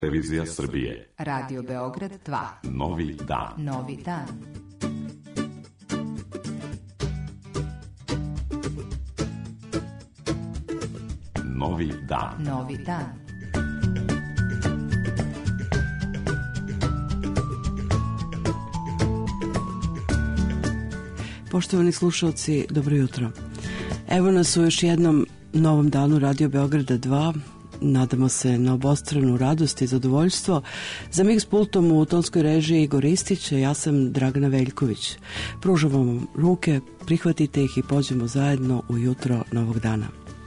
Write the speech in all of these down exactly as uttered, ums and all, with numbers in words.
Televizija Srbije. Radio Beograd dva. Novi dan. Novi dan. Novi dan. Novi dan. Poštovani slušalci, dobro jutro. Evo nas u još jednom novom danu Radio Beograda dva. Nadamo se na obostranu radost i zadovoljstvo. Za mig s pultom u tonskoj režiji Igor Ristić, ja sam Dragana Veljković. Pružamo vam ruke, prihvatite ih i pođemo zajedno u jutro novog dana.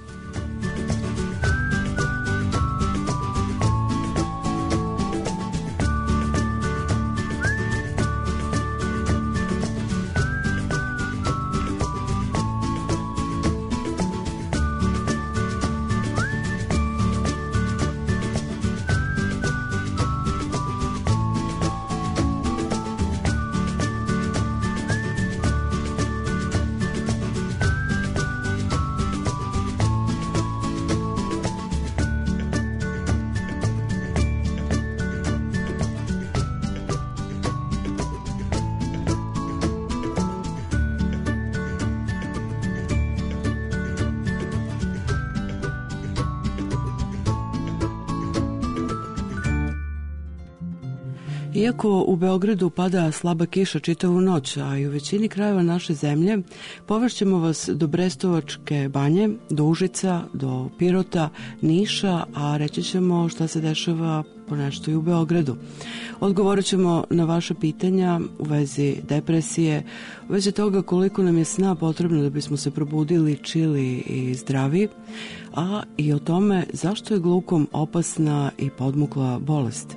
Iako u Beogradu pada slaba kiša čitavu noć, a i u većini krajeva naše zemlje, povešćemo vas do Brestovačke banje, do Užica, do Pirota, Niša, a reći ćemo šta se dešava ponešto i u Beogradu. Odgovorit ćemo na vaše pitanja u vezi depresije, u vezi toga koliko nam je sna potrebno da bismo se probudili čili i zdravi, a i o tome zašto je glukom opasna i podmukla bolest.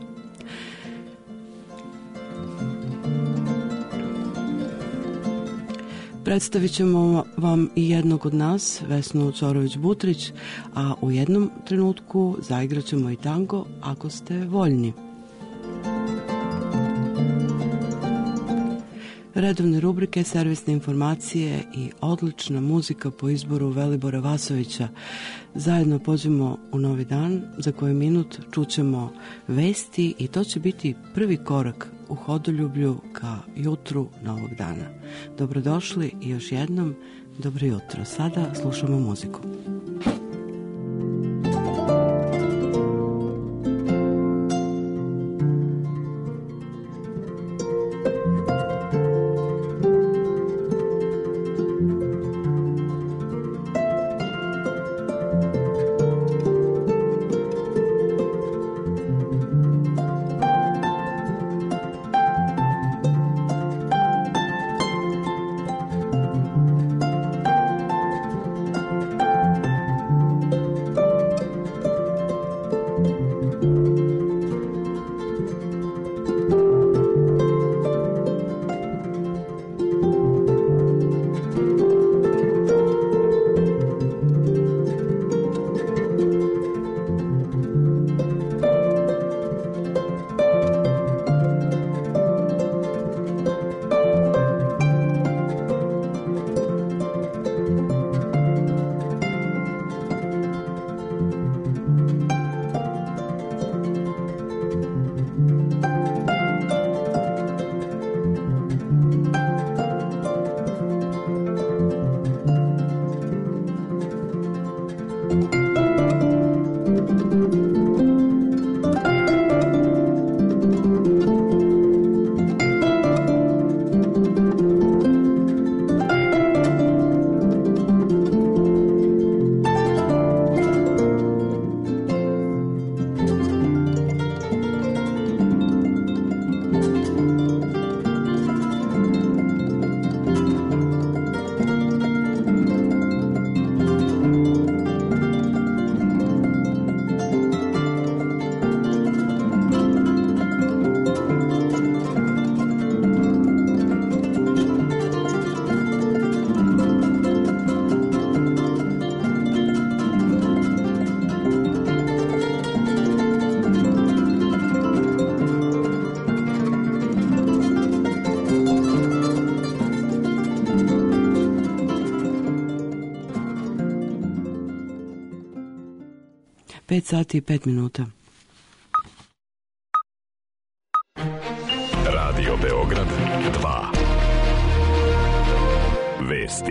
Predstavit ćemo vam i jednog od nas, Vesnu Corović-Butrić, a u jednom trenutku zaigrat ćemo i tango ako ste voljni. Redovne rubrike, servisne informacije i odlična muzika po izboru Velibora Vasovića. Zajedno pođemo u novi dan, za koji minut čućemo vesti i to će biti prvi korak u hodoljublju ka jutru novog dana. Dobrodošli i još jednom dobro jutro. Sada slušamo muziku. pet sati i pet minuta. Radio Beograd dva. Vesti.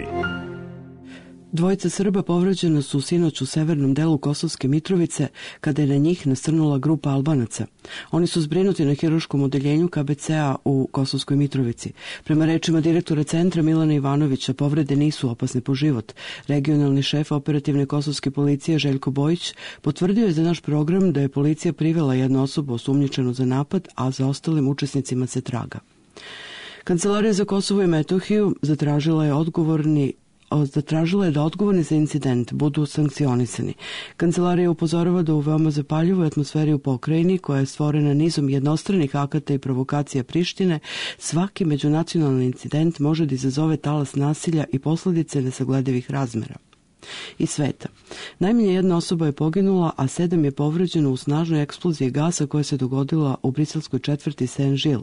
Dvojica Srba povređena su sinoć u severnom delu Kosovske Mitrovice kada je na njih nasrnula grupa Albanaca. Oni su zbrinuti na hirurškom odeljenju K B C-a u Kosovskoj Mitrovici. Prema rečima direktora centra Milana Ivanovića, povrede nisu opasne po život. Regionalni šef operativne kosovske policije Željko Bojić potvrdio je za naš program da je policija privela jednu osobu osumnjičenu za napad, a za ostalim učesnicima se traga. Kancelarija za Kosovo i Metohiju zatražila je odgovorni Zatražila je da odgovorni za incident budu sankcionisani. Kancelarija upozorava da u veoma zapaljivoj atmosferi u pokrajini, koja je stvorena nizom jednostranih akata i provokacija Prištine, svaki međunacionalni incident može da izazove talas nasilja i posledice nesagledivih razmera. Iz sveta. Najmanje jedna osoba je poginula, a sedam je povređeno u snažnoj eksploziji gasa koja se dogodila u briselskoj četvrti Saint-Gilles.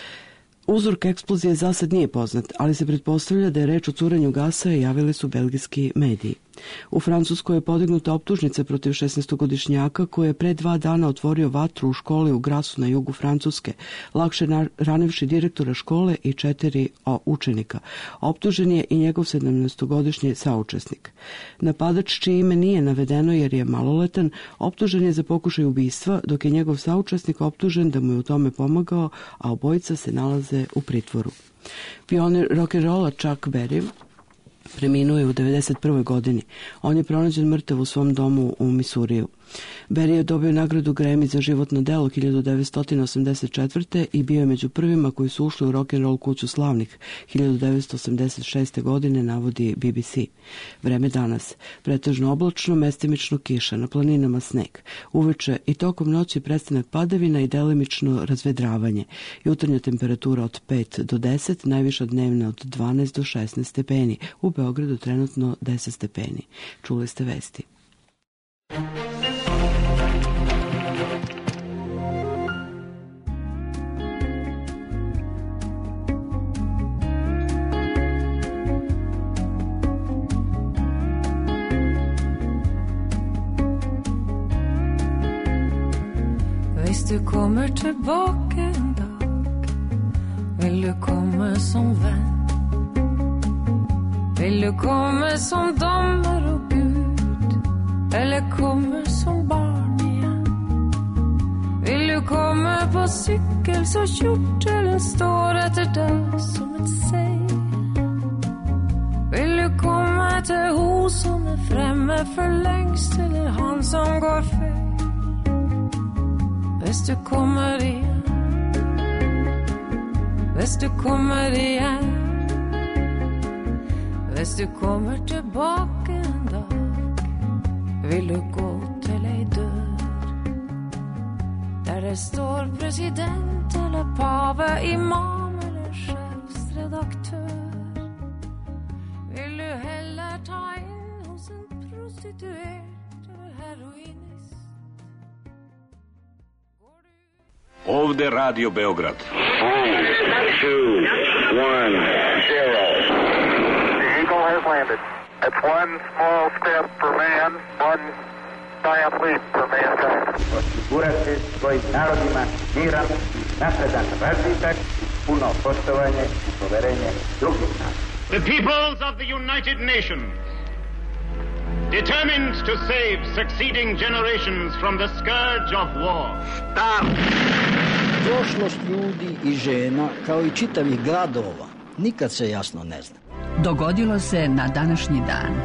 Uzrok eksplozije za sad nije poznat, ali se pretpostavlja da je reč o curenju gasa i javili su belgijski mediji. U Francuskoj je podignuta optužnica protiv šesnaestogodišnjaka koji je pre dva dana otvorio vatru u školi u Grasu na jugu Francuske, lakše ranivši direktora škole i četiri učenika. Optužen je i njegov sedamnaestogodišnji saučesnik. Napadač, čije ime nije navedeno jer je maloletan, optužen je za pokušaj ubistva, dok je njegov saučesnik optužen da mu je u tome pomagao, a obojica se nalaze u pritvoru. Pionir rock'n'rolla Chuck Berry preminuo je u devedeset prvoj godini. On je pronađen mrtav u svom domu u Misuriju. Berry je dobio nagradu Grammy za životno delo hiljadu devetsto osamdeset četvrte i bio je među prvima koji su ušli u rock'n'roll kuću slavnih hiljadu devetsto osamdeset šeste. godine, navodi B B C. Vreme danas. Pretežno oblačno, mestimično kiša, na planinama sneg. Uveče i tokom noći prestanak padavina i delimično razvedravanje. Jutarnja temperatura od pet do deset, najviša dnevna od dvanaest do šesnaest stepeni. U Beogradu trenutno deset stepeni. Čuli ste vesti. Hvis du kommer tillbaka en dag, vill du komma som vän, vill du komma som domare och Gud, eller komma som barn igen? Vill du komma på cykel så kjortelen står efter dig som ett säg? Vill du komma till hos som är framme för längst, eller han som går fel? Hvis du kommer igen, hvis du kommer igen, hvis du kommer tillbaka en dag, vill du gå till ei dörr där det står president eller pave, imam eller chefsredaktör? Vill du hellre ta in hos en prostituerad eller heroinist? Ovde Radio Beograd. Three, two, one, zero. The Eagle has landed. It's one small step for man, one giant leap for mankind. Osigurati svojim narodima miran i napredan razvitak, puno poštovanje i poverenje drugih naroda. The peoples of the United Nations, determined to save succeeding generations from the scourge of war. Start! Prošlost ljudi i žena, kao i čitavih gradova, nikad se jasno ne zna. Dogodilo se na današnji dan.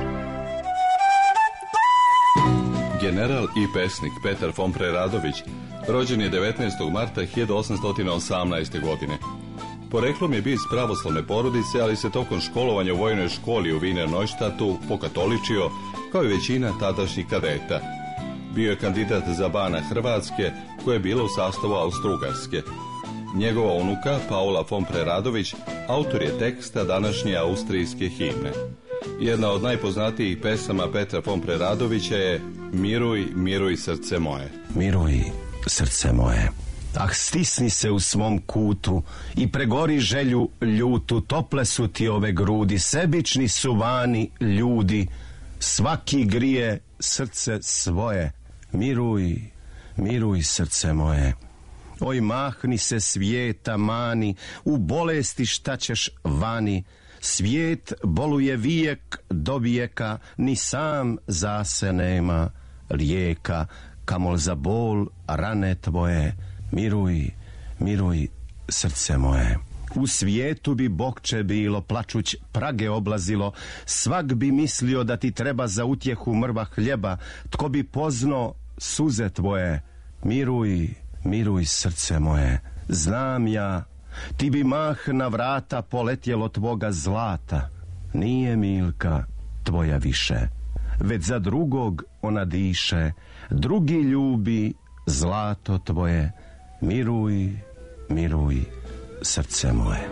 General i pesnik Petar von Preradović rođen je devetnaestog marta hiljadu osamsto osamnaeste. godine. Poreklom je bio iz pravoslavne porodice, ali se tokom školovanja u vojnoj školi u Wiener Neustadtu pokatoličio kao i većina tadašnjih kadeta. Bio je kandidat za bana Hrvatske, koja je bila u sastavu Austro-Ugarske. Njegova unuka, Paula von Preradović, autor je teksta današnje austrijske himne. Jedna od najpoznatijih pesama Petra von Preradovića je Miruj, miruj srce moje. Miruj, srce moje. Ah, stisni se u svom kutu i pregori želju ljutu, tople su ti ove grudi, sebični su vani ljudi, svaki grije srce svoje. Miruj, miruj srce moje. Oj, mahni se svijeta, mani, u bolesti šta ćeš vani. Svijet boluje vijek do vijeka, ni sam za se nema lijeka. Kamol za bol rane tvoje, miruj, miruj srce moje. U svijetu bi bokče bilo, plačuć prage oblazilo, svak bi mislio da ti treba za utjehu mrva hljeba, tko bi poznao suze tvoje. Miruj, miruj srce moje, znam ja, ti bi mah na vrata poletjelo tvoga zlata. Nije Milka tvoja više, već za drugog ona diše, drugi ljubi zlato tvoje. Miruj, miruj srce moje.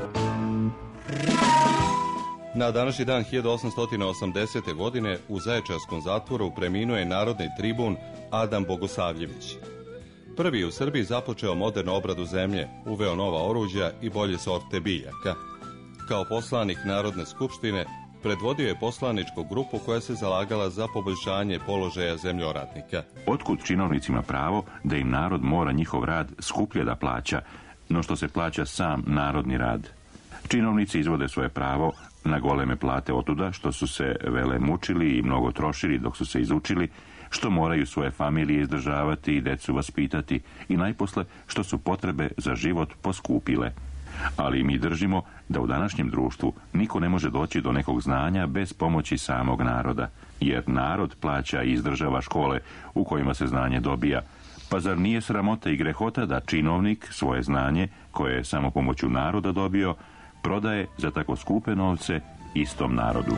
Na današnji dan hiljadu osamsto osamdesete. godine u Zaječarskom zatvoru preminuo je narodni tribun Adam Bogosavljević. Prvi u Srbiji započeo modernu obradu zemlje, uveo nova oruđa i bolje sorte biljaka. Kao poslanik Narodne skupštine predvodio je poslaničku grupu koja se zalagala za poboljšanje položaja zemljoradnika. Otkud činovnicima pravo da im narod mora njihov rad skuplje da plaća, no što se plaća sam narodni rad? Činovnici izvode svoje pravo na goleme plate otuda što su se vele mučili i mnogo trošili dok su se izučili, što moraju svoje familije izdržavati i decu vaspitati i najposle što su potrebe za život poskupile. Ali mi držimo da u današnjem društvu niko ne može doći do nekog znanja bez pomoći samog naroda, jer narod plaća i izdržava škole u kojima se znanje dobija. Pa zar nije sramota i grehota da činovnik svoje znanje, koje je samo pomoću naroda dobio, prodaje za tako skupe novce istom narodu?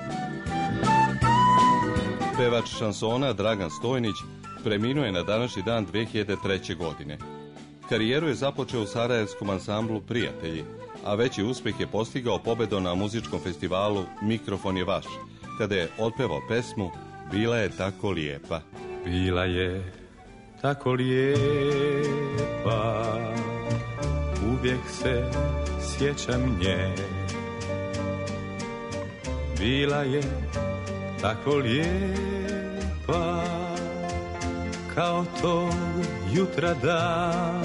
Pevač šansona Dragan Stojnić preminuo je na današnji dan dve hiljade treće. godine. Karijeru je započeo u sarajevskom ansamblu Prijatelji, a veći uspjeh je postigao pobedom na muzičkom festivalu Mikrofon je vaš, kada je otpevao pesmu Bila je tako lijepa. Bila je tako lijepa, uvijek se sjećam nje. Bila je tako lijepa, kao tog jutra dan.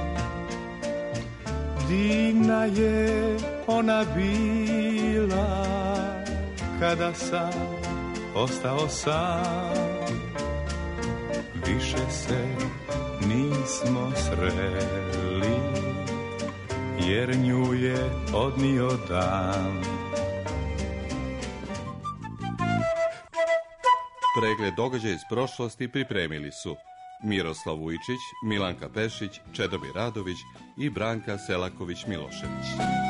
Divna je ona bila, kada sam ostao sam. Više se nismo sreli, jer nju je odnio dan. Pregled događaja iz prošlosti pripremili su Miroslav Vujčić, Milanka Pešić, Čedomir Radović i Branka Selaković-Milošević.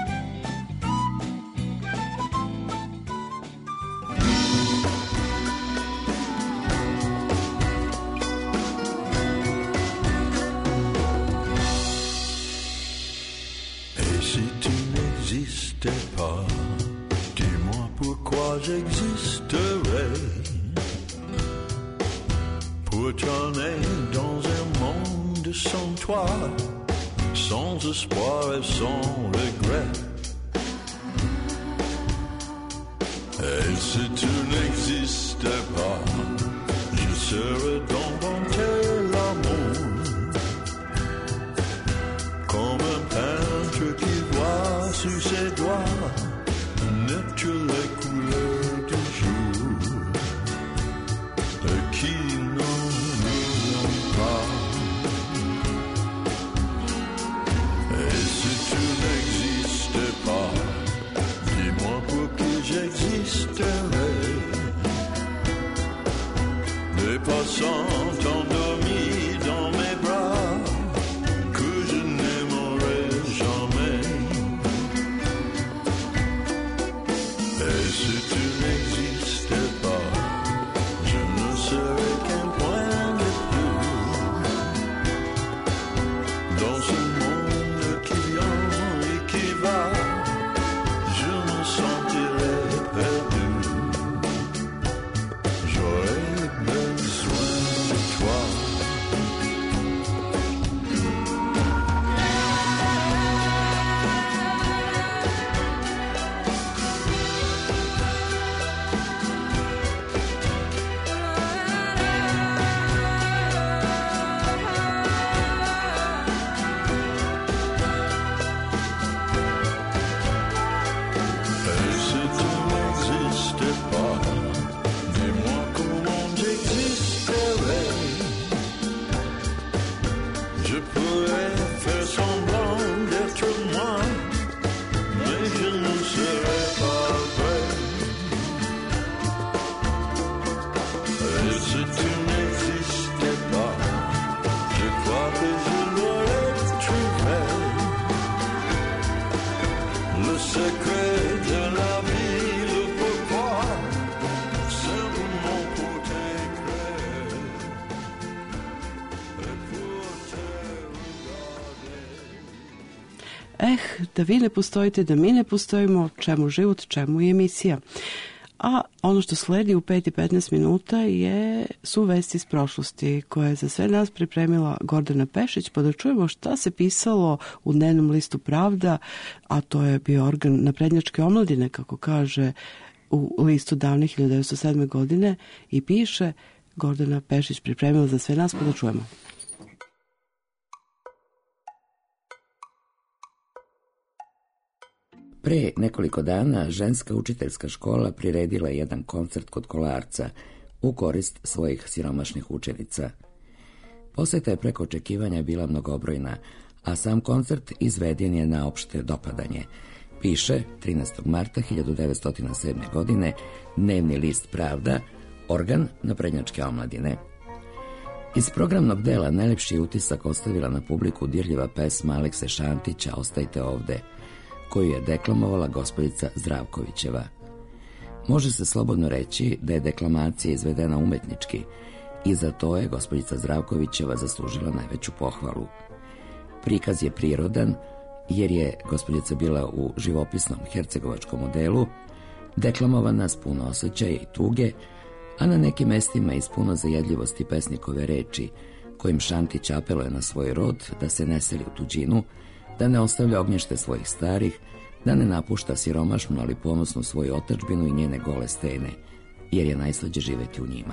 Et si tu n'existais pas, dis-moi pourquoi j'existerais. Pour tourner dans un monde sans toi, sans espoir et sans regret. Et si tu n'existais pas, je serais d'inventer l'amour, comme un peintre qui voit sur ses doigts naître les couleurs du jour, et qui j'existerais, des passants endormis dans mes bras que je n'aimerais jamais. Et si tu n'existais pas, je ne serais qu'un point de plus dans ce monde qui vient et qui va. Je me sentirais perdu, j'aurais besoin fait semblant d'être moi, mais je ne serai pas vrai. Et si tu n'existais pas, je crois que je l'aurais trouvé. Le secret de la vie, le pourquoi, simplement pour t'écrire et pour te regarder. Eh, da vi ne postojite, da mi ne postojimo, čemu život, čemu je emisija. A ono što sledi u pet i petnaest minuta je, su vesti iz prošlosti koje je za sve nas pripremila Gordana Pešić, pa da čujemo šta se pisalo u dnevnom listu Pravda, a to je bio organ naprednjačke omladine, kako kaže u listu davnih hiljadu devetsto sedme. godine, i piše Gordana Pešić pripremila za sve nas, pa da čujemo. Pre nekoliko dana ženska učiteljska škola priredila jedan koncert kod Kolarca u korist svojih siromašnih učenica. Poseta je preko očekivanja bila mnogobrojna, a sam koncert izveden je na opšte dopadanje. Piše trinaestog marta hiljadu devetsto sedme. godine dnevni list Pravda, organ naprednjačke omladine. Iz programnog dela najlepši utisak ostavila na publiku dirljiva pesma Alekse Šantića Ostajte ovde, koju je deklamovala gospođica Zdravkovićeva. Može se slobodno reći da je deklamacija izvedena umetnički i za to je gospođica Zdravkovićeva zaslužila najveću pohvalu. Prikaz je prirodan jer je gospođica bila u živopisnom hercegovačkom modelu, deklamovana s puno osjećaja i tuge, a na nekim mestima iz puno zajedljivosti pesnikove reči, kojim Šantić apeluje na svoj rod da se ne seli u tuđinu, da ne ostavlja ognjište svojih starih, da ne napušta siromašnu, ali ponosnu svoju otadžbinu i njene gole stene, jer je najslađe živeti u njima.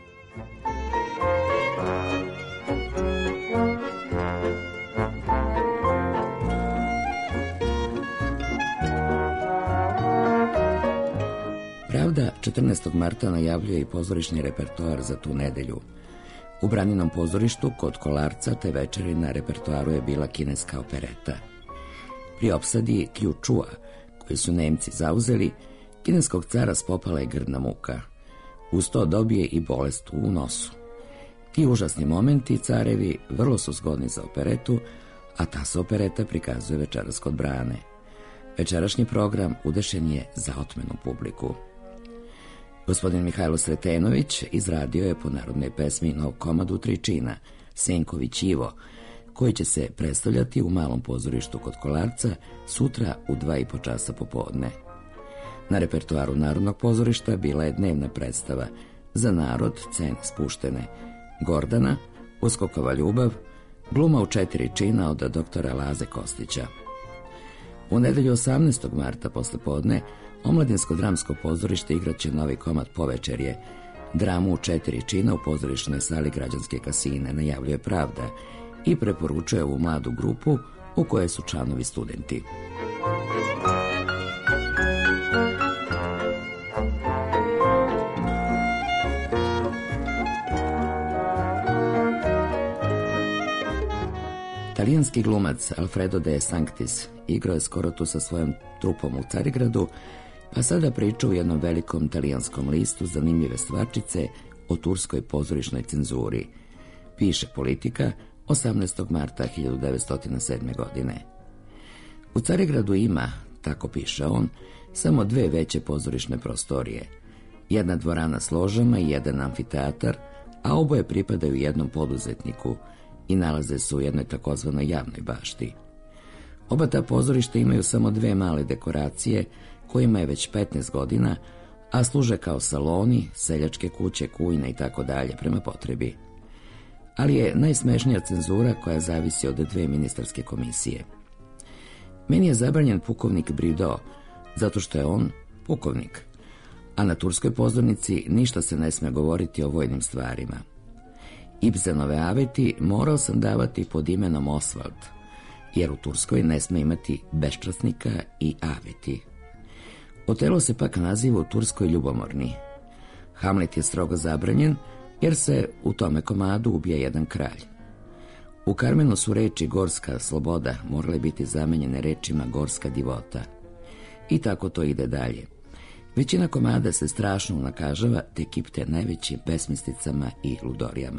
Pravda četrnaestog marta najavljuje i pozorišni repertoar za tu nedelju. U Braninom pozorištu kod Kolarca te večeri na repertoaru je bila kineska opereta. Pri opsadi Ključua, koju su Nemci zauzeli, kineskog cara spopala je grdna muka. Uz to dobije i bolest u nosu. Ti užasni momenti carevi vrlo su zgodni za operetu, a ta se opereta prikazuje večeras kod Brane. Večerašnji program udešen je za otmenu publiku. Gospodin Mihajlo Sretenović izradio je po narodnoj pesmi nov komad u tri čina, Senković Ivo, koji će se predstavljati u malom pozorištu kod Kolarca sutra u dva i po časa popodne. Na repertoaru Narodnog pozorišta bila je dnevna predstava Za narod cene spuštene, Gordana, Uskokova ljubav, gluma u četiri čina od doktora Laze Kostića. U nedelju osamnaestog marta posle podne Omladinsko dramsko pozorište igraće novi komad Povečerje, dramu u četiri čina u pozorišnoj sali Građanske kasine, najavljuje Pravda i preporučuje ovu mladu grupu u kojoj su članovi studenti. Talijanski glumac Alfredo de Sanctis igrao je skoro tu sa svojom trupom u Carigradu, pa sada priča u jednom velikom talijanskom listu zanimljive stvarčice o turskoj pozorišnoj cenzuri. Piše Politika osamnaestog marta hiljadu devetsto sedme. godine. U Carigradu ima, tako piše on, samo dve veće pozorišne prostorije. Jedna dvorana s ložama i jedan amfiteatar, a oboje pripadaju jednom poduzetniku i nalaze se u jednoj takozvanoj javnoj bašti. Oba ta pozorišta imaju samo dve male dekoracije, kojima je već petnaest godina, a služe kao saloni, seljačke kuće, kujne i tako dalje prema potrebi. Ali je najsmešnija cenzura koja zavisi od dve ministarske komisije. Meni je zabranjen pukovnik Brido, zato što je on pukovnik, a na turskoj pozornici ništa se ne sme govoriti o vojnim stvarima. Ibsenove aveti morao sam davati pod imenom Oswald, jer u Turskoj ne sme imati beščasnika i aveti. Otelo se pak naziva u Turskoj ljubomorni. Hamlet je strogo zabranjen, jer se u tome komadu ubija jedan kralj. U Karmenu su reči gorska sloboda morale biti zamenjene rečima gorska divota. I tako to ide dalje. Većina komada se strašno unakažava te kipte najvećim besmislicama i ludorijama.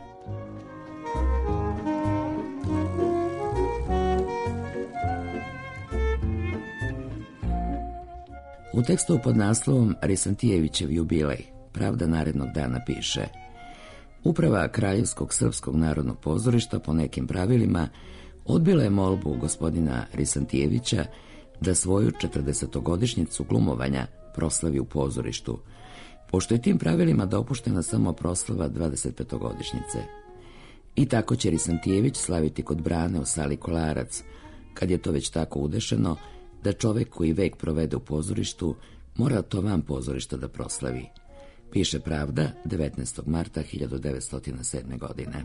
U tekstu pod naslovom Risantijevićev jubilej, Pravda narednog dana piše: Uprava Kraljevskog srpskog narodnog pozorišta po nekim pravilima odbila je molbu gospodina Risantijevića da svoju četrdesetogodišnjicu glumovanja proslavi u pozorištu, pošto je tim pravilima dopuštena samo proslava dvadesetpetogodišnjice. I tako će Risantijević slaviti kod brane u sali Kolarac, kad je to već tako udešeno da čovek koji vek provede u pozorištu mora to van pozorišta da proslavi. Piše Pravda devetnaestog marta hiljadu devetsto sedme. godine.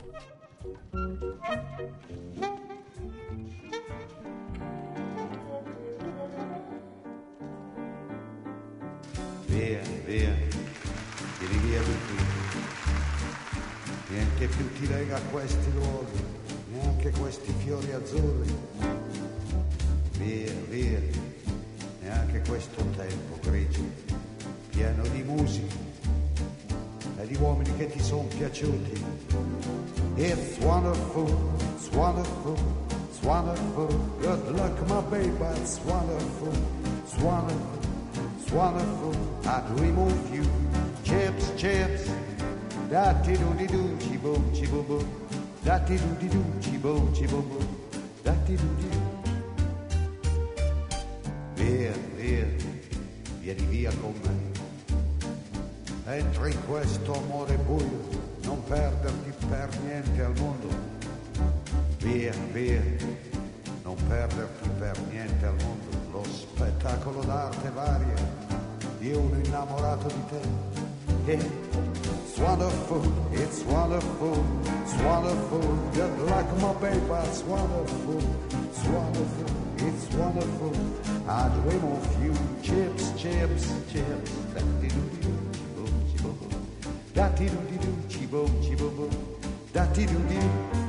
Via, via, vieni via di qui. Niente più ti lega a questi luoghi, neanche questi fiori azzurri. Via, via, neanche questo tempo grigio, pieno di musica e di uomini che ti sono piaciuti. It's wonderful, it's wonderful, it's wonderful. Good luck, my baby, it's wonderful, it's wonderful, it's wonderful. I dream of you, chips, chips. Da-ti-do-di-do, chi-boom, chi-boom-boom. Da-ti-do-di-do, chi-boom, chi-boom-boom. Da-ti-do-di-do. Via, via, vieni via con me. Entra in questo amore buio, non perderti per niente al mondo. Via, via, non perderti per niente al mondo. Lo spettacolo d'arte varia di uno innamorato di te. Yeah. It's wonderful, it's wonderful, it's wonderful. Good luck, my baby, it's wonderful, it's wonderful, it's wonderful. I dream of you, chips, chips, chips. Da-ti-do-di-do, chi-boom, chi-boom-boom. Da-ti-do-di-do.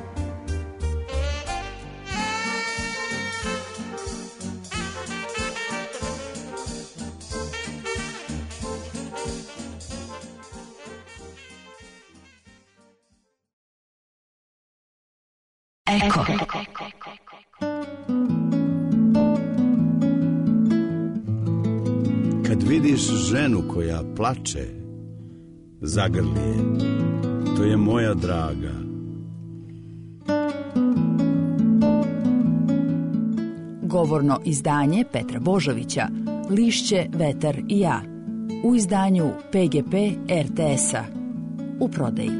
Eko. Kad vidiš ženu koja plače, zagrli je, to je moja draga. Govorno izdanje Petra Božovića, Lišće, vetar i ja, u izdanju P G P R T S-a, u prodaji.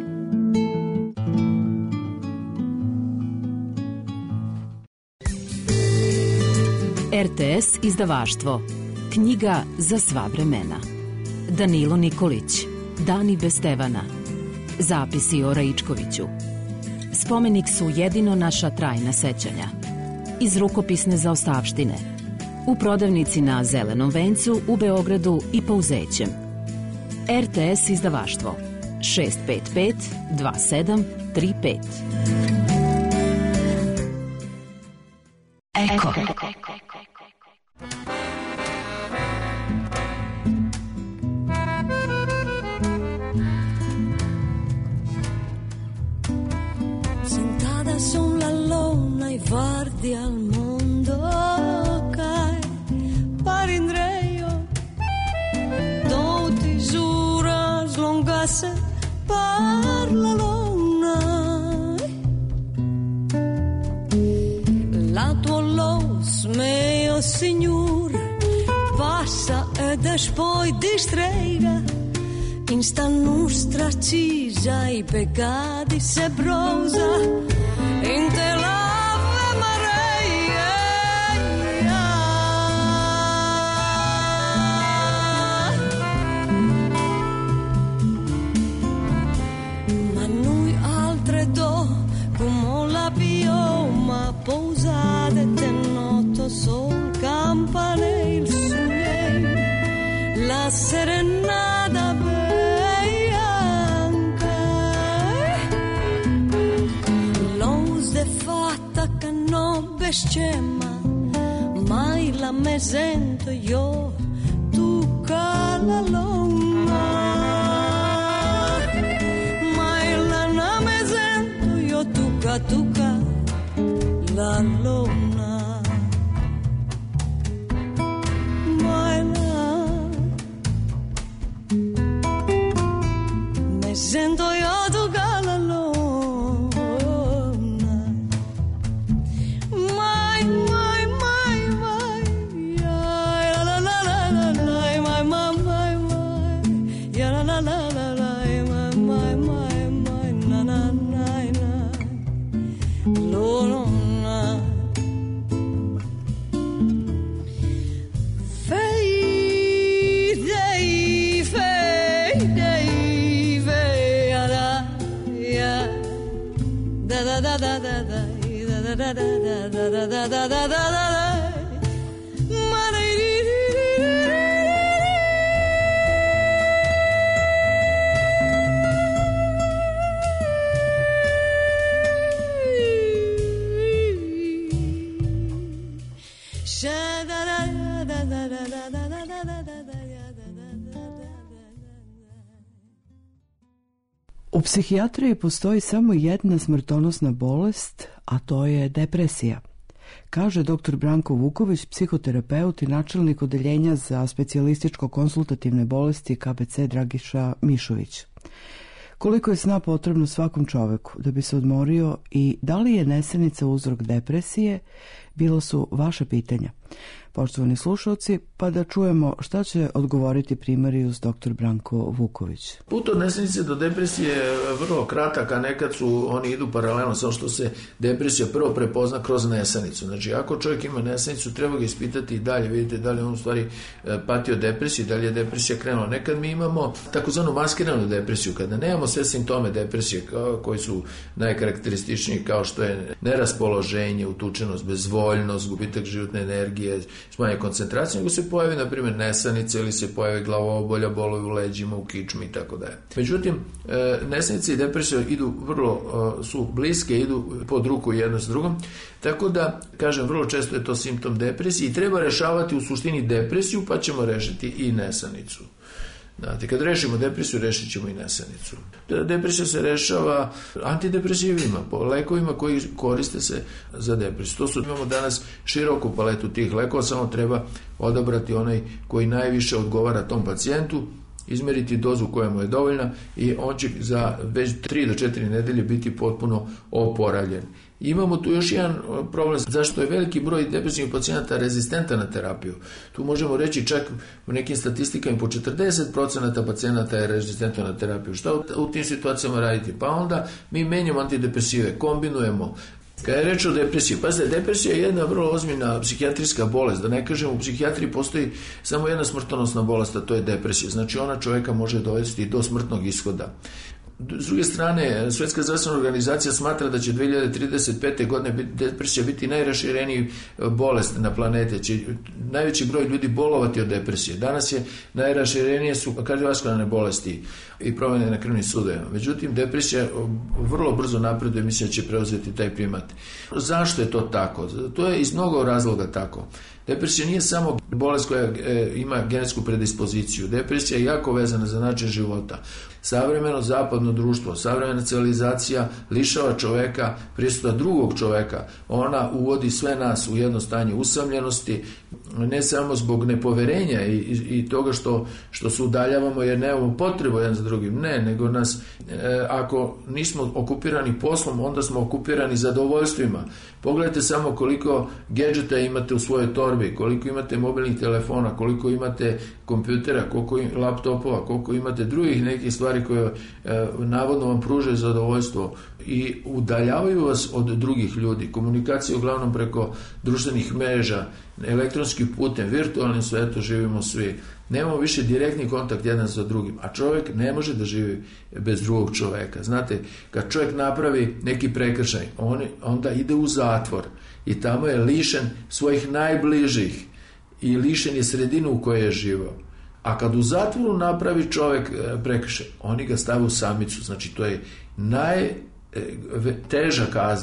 R T S izdavaštvo. Knjiga za sva vremena. Danilo Nikolić. Dani bez Stevana. Zapisi o Raičkoviću. Spomenik su jedino naša trajna sećanja. Iz rukopisne zaostavštine. U prodavnici na Zelenom vencu u Beogradu i po Uzećem. R T S izdavaštvo. šest pet pet dva sedam tri pet. Eko. Sentada son la lona y guardi al mondo cae parindreio do tisura slongasse par la luna la tua los meo signor passa e despoi distreira insta nostra cisa i peccati se brosa in te l'Ave Maria ma noi altre do come la pioma posate te noto sol campanile sulle la serenata no bescema, mai la me sento io, tu cala luna, mai la na me sento io, tuca tuca la luna, mai la me sento io, tuca la luna. U psihijatriji postoji samo jedna smrtonosna bolest, a to je depresija, kaže doktor Branko Vuković, psihoterapeut i načelnik odeljenja za specijalističko-konsultativne bolesti K B C Dragiša Mišović. Koliko je sna potrebno svakom čoveku da bi se odmorio i da li je nesanica uzrok depresije, bilo su vaša pitanja. Poštovani slušalci, pa da čujemo šta će odgovoriti primarijus doktor Branko Vuković. Put od nesanice do depresije je vrlo kratak, a nekad su oni idu paralelno, samo što se depresija prvo prepozna kroz nesanicu. Znači, ako čovjek ima nesanicu, treba ga ispitati i dalje, vidite da li on u stvari pati od depresije, da li je depresija krenula. Nekad mi imamo takozvanu maskiranu depresiju, kada nemamo sve simptome depresije koji su najkarakterističniji, kao što je neraspoloženje, utučenost, bezvoljnost, gubitak životne energije, smanje koncentracije, nego se pojavi, na primjer, nesanica ili se pojavi glavobolja, bolovi u leđima, u kičmi i tako dalje. Međutim, nesanica i depresija idu vrlo, su bliske, idu pod ruku jedno s drugom, tako da, kažem, vrlo često je to simptom depresije i treba rešavati u suštini depresiju, pa ćemo rešiti i nesanicu. Znate, kad rešimo depresiju, rešit ćemo i nesanicu. Depresija se rešava antidepresivima, po lekovima koji koriste se za depresiju. To su, imamo danas široku paletu tih lekova, samo treba odabrati onaj koji najviše odgovara tom pacijentu, izmeriti dozu koja mu je dovoljna i on će za već tri do četiri nedelje biti potpuno oporavljen. Imamo tu još jedan problem, zašto je veliki broj depresivnih pacijenata rezistentan na terapiju. Tu možemo reći čak u nekim statistikama po četrdeset procenata pacijenata je rezistentno na terapiju. Šta u tim situacijama raditi? Pa onda mi menjamo antidepresive, kombinujemo. Kad je reč o depresiji, pazite, depresija je jedna vrlo ozbiljna psihijatrijska bolest, da ne kažem, u psihijatriji postoji samo jedna smrtonosna bolest, a to je depresija. Znači ona čovjeka može dovesti do smrtnog ishoda. S druge strane, Svjetska zdravstvena organizacija smatra da će dve hiljade trideset pete. godine depresija biti najrašireniji bolest na planete, će najveći broj ljudi bolovati od depresije. Danas je najraširenije su kardiovaskularne bolesti i promjene na krvnim sudovima. Međutim, depresija vrlo brzo napreduje, mislim da će preuzeti taj primat. Zašto je to tako? To je iz mnogo razloga tako. Depresija nije samo bolest koja ima genetsku predispoziciju. Depresija je jako vezana za način života. Savremeno zapadno društvo, savremena civilizacija lišava čoveka prisuta drugog čoveka. Ona uvodi sve nas u jedno stanje usamljenosti, ne samo zbog nepoverenja i, i, i toga što, što se udaljavamo jer nemamo potrebu jedan za drugim. Ne, nego nas, e, ako nismo okupirani poslom, onda smo okupirani zadovoljstvima. Pogledajte samo koliko gadžeta imate u svojoj torbi, koliko imate mobilnih telefona, koliko imate kompjutera, koliko laptopova, koliko imate drugih nekih stvari koje e, navodno vam pružaju zadovoljstvo i udaljavaju vas od drugih ljudi. Komunikacija uglavnom preko društvenih mreža, elektronskim putem, virtualnim svetom živimo svi. Nemamo više direktni kontakt jedan sa drugim, a čovjek ne može da živi bez drugog čovjeka. Znate, kad čovjek napravi neki prekršaj, on onda ide u zatvor i tamo je lišen svojih najbližih i lišen je sredinu u kojoj je živao. A kad u zatvoru napravi čovjek prekršaj, oni ga stave u samicu. Znači, to je najteža kazna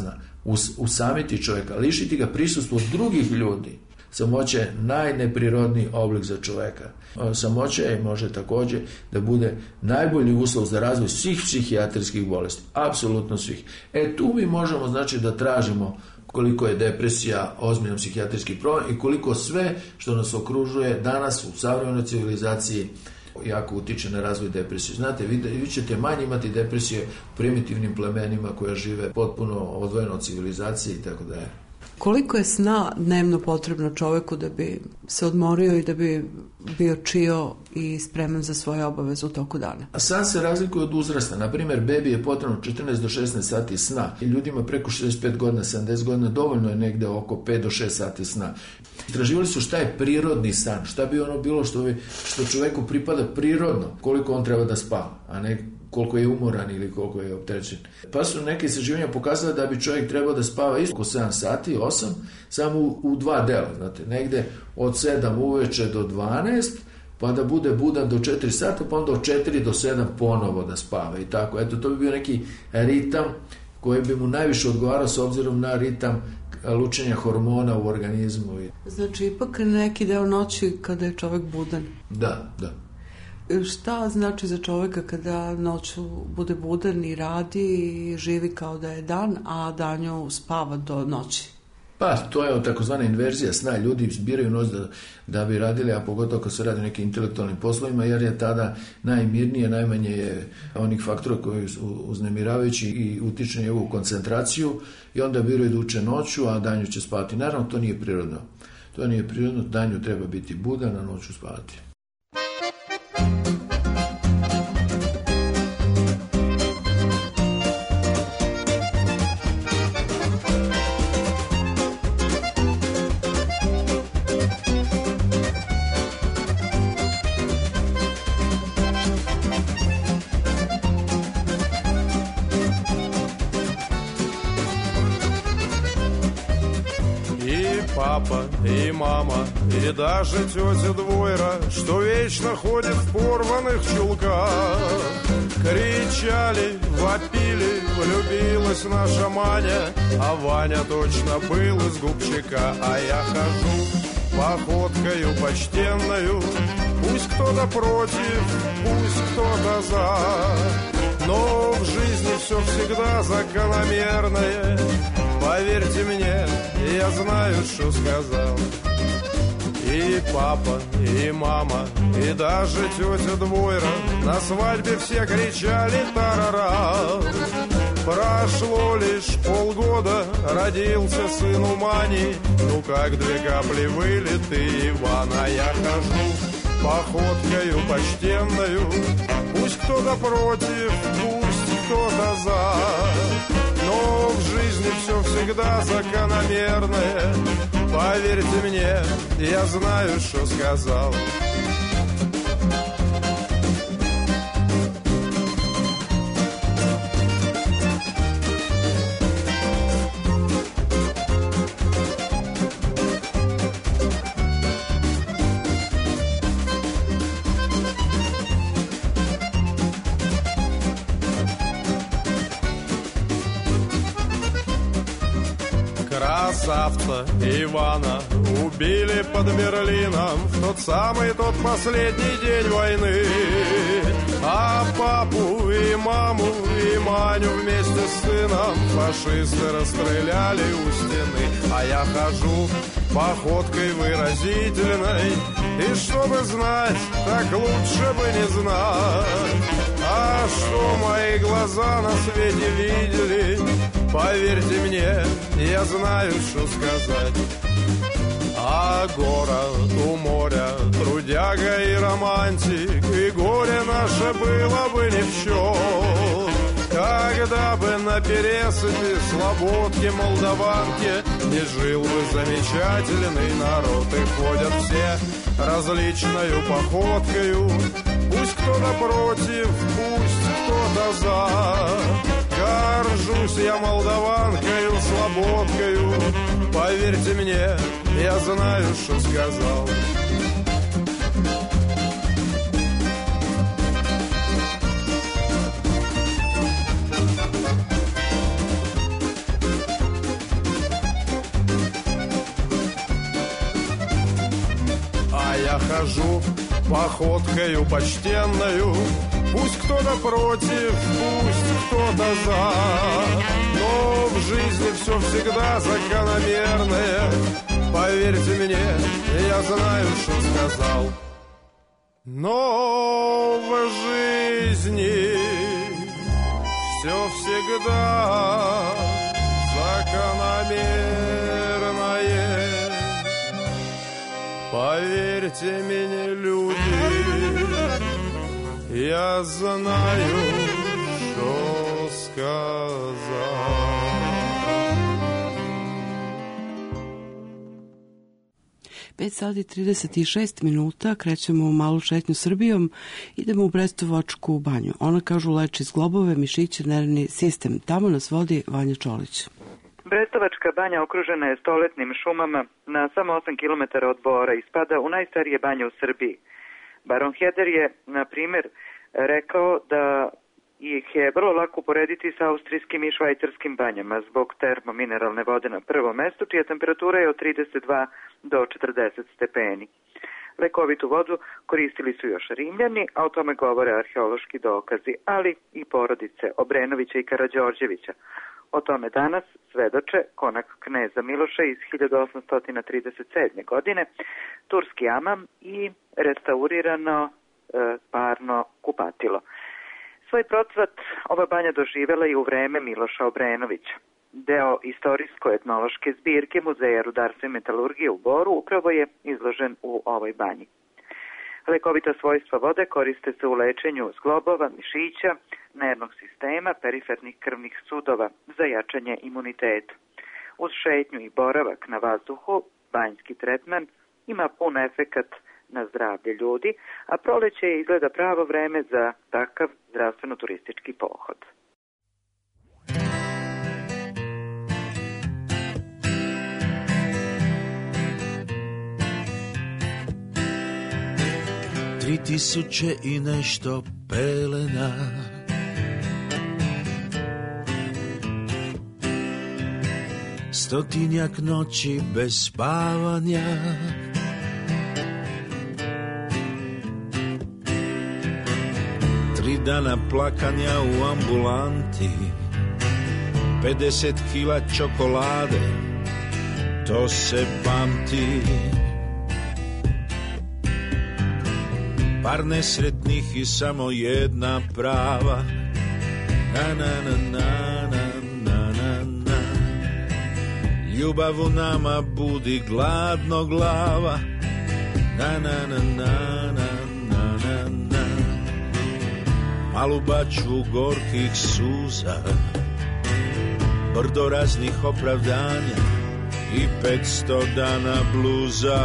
usamiti čovjeka, lišiti ga prisustva drugih ljudi. Samoća je najneprirodniji oblik za čovjeka. Samoća je može također da bude najbolji uslov za razvoj svih psihijatrijskih bolesti, apsolutno svih. E tu mi možemo znači da tražimo koliko je depresija ozbiljan psihijatrijski problem i koliko sve što nas okružuje danas u savremenoj civilizaciji jako utiče na razvoj depresije. Znate, vi, vi ćete manje imati depresije u primitivnim plemenima koja žive potpuno odvojeno od civilizacije i tako dalje. Koliko je sna dnevno potrebno čoveku da bi se odmorio i da bi bio čio i spreman za svoje obaveze u toku dana? A san se razlikuje od uzrasta. Naprimjer, bebi je potrebno četrnaest do šesnaest sati sna. I ljudima preko šezdeset pet godina, sedamdeset godina dovoljno je negde oko pet do šest sati sna. Istraživali su šta je prirodni san, šta bi ono bilo što, bi, što čoveku pripada prirodno, koliko on treba da spava, a ne koliko je umoran ili koliko je opterećen. Pa su neke istraživanja pokazale da bi čovjek trebao da spava isto oko sedam sati, osam, samo u, u dva dela, znate, negde od sedam uveče do dvanaest, pa da bude budan do četiri sata, pa onda od četiri do sedam ponovo da spava i tako. Eto, to bi bio neki ritam koji bi mu najviše odgovarao s obzirom na ritam lučenja hormona u organizmu. Znači, ipak neki deo noći kada je čovjek budan. Da, da. Šta znači za čovjeka kada noću bude budan i radi i živi kao da je dan, a danju spava do noći? Pa, to je takozvana inverzija sna. Ljudi biraju noć da, da bi radili, a pogotovo kad se radi o nekim intelektualnim poslovima, jer je tada najmirnije, najmanje je onih faktora koji su uznemiravajući i utiče na njegovu koncentraciju i onda biraju da uče noću, a danju će spavati. Naravno, to nije prirodno. To nije prirodno, danju treba biti budan, a noću spavati. Папа и мама, и даже тетя Двойра, что вечно ходит в порванных чулках. Кричали, вопили, влюбилась наша Маня, а Ваня точно был из губчика. А я хожу походкою почтенною, пусть кто-то против, пусть кто-то за, но в жизни все всегда закономерное. Поверьте мне, я знаю, что сказал. И папа, и мама, и даже тетя Двойра на свадьбе все кричали тарара. Прошло лишь полгода, родился сын у Мани, ну как две капли вылет и Иван. А я хожу походкою почтенною, пусть кто-то против, пусть кто-то за, но в жизни все всегда закономерное. Поверьте мне, я знаю, что сказал. Красавца Ивана убили под Берлином в тот самый, тот последний день войны. А папу и маму и Маню вместе с сыном фашисты расстреляли у стены. А я хожу походкой выразительной, и чтобы знать, так лучше бы не знать. А что мои глаза на свете видели, поверьте мне, я знаю, что сказать. А город у моря, трудяга и романтик, и горе наше было бы ни в чем, когда бы на пересыпи слободки молдаванки не жил бы замечательный народ. И ходят все различною походкою, пусть кто-то против, пусть кто-то за. Горжусь я молдаванкою, слободкою, поверьте мне, я знаю, что сказал. я хожу походкою почтенною. Пусть кто-то против, пусть кто-то за, но в жизни все всегда закономерное. Поверьте мне, я знаю, что сказал. Но в жизни все всегда закономерное. Поверьте мне, люди, я знаю, что сказал. pet sati trideset šest minuta, krećemo u malu šetnju Srbijom, idemo u Brestovačku banju. Ona, kažu, leči zglobove, mišiće, nervni sistem. Tamo nas vodi Vanja Čolić. Brestovačka banja okružena je stoletnim šumama na samo osam kilometara od Bora i spada u najstarije banje u Srbiji. Baron Heder je, na primjer, rekao da ih je vrlo lako uporediti sa austrijskim i švajcarskim banjama zbog termomineralne vode na prvom mestu, čija temperatura je od trideset dva do četrdeset stepeni. Lekovitu vodu koristili su još Rimljani, a o tome govore arheološki dokazi, ali i porodice Obrenovića i Karađorđevića. O tome danas svedoče konak kneza Miloša iz hiljadu osamsto trideset sedme. godine, turski amam i restaurirano e, parno kupatilo. Svoj procvat ova banja doživjela i u vreme Miloša Obrenovića. Deo istorijsko-etnološke zbirke Muzeja rudarstva i metalurgije u Boru upravo je izložen u ovoj banji. Lekovita svojstva vode koriste se u lečenju zglobova, mišića, nervnog sistema, perifernih krvnih sudova za jačanje imuniteta. Uz šetnju i boravak na vazduhu, banjski tretman ima pun efekat na zdravlje ljudi, a proleće je izgleda pravo vreme za takav zdravstveno-turistički pohod. Tri tisuće i nešto pelena, stotinjak noći bez spavanja, tri dana plakanja u ambulanti, pedeset kila čokolade, to se pamti. Par nesretnih i samo jedna prava, na na na na na na na na. Ljubav u nama budi gladno glava, na na na na na na na na. Malu bačvu gorkih suza, brdo raznih opravdanja i petsto dana bluza.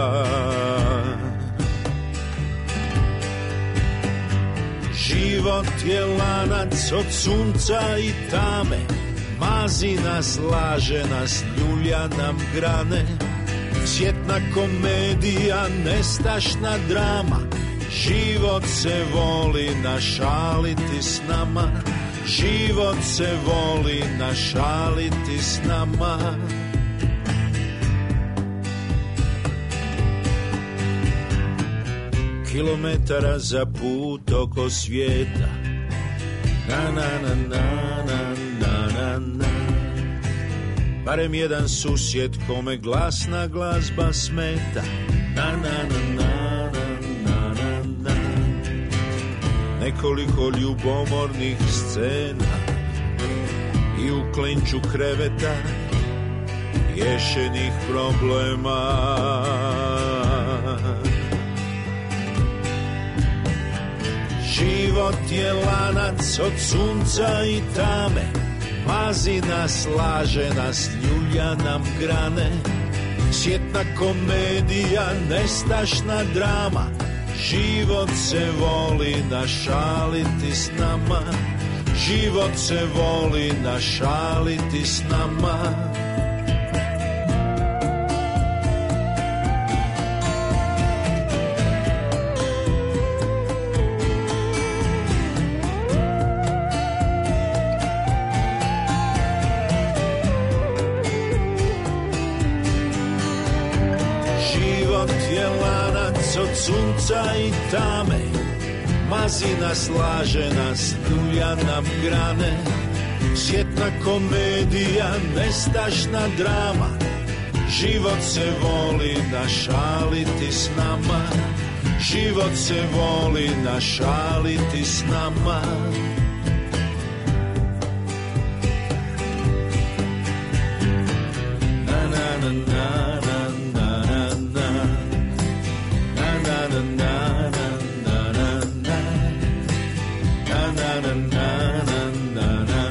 Život je lanac od sunca i tame, mazi nas, laže nas, ljulja nam grane. Sjetna komedija, nestašna drama, život se voli našaliti s nama, život se voli našaliti s nama. Kilometara za put oko svijeta, na na na na na na na na. Barem jedan susjed kome glasna glazba smeta, na na na na na na na. Nekoliko ljubomornih scena i u klinču kreveta rješenih problema. Život je lanac od sunca i tame, mazi nas, laže nas, ljulja nam grane. Sjetna komedija, nestašna drama, život se voli našaliti s nama, život se voli našaliti s nama. Život je lanac nas od sunca i tame, mazi nas, laže nas, dulja nam grane. Sjetna komedija, nestašna drama, život se voli našaliti s nama, život se voli našaliti s nama. Na na na na na na na na na na na na na na na na na.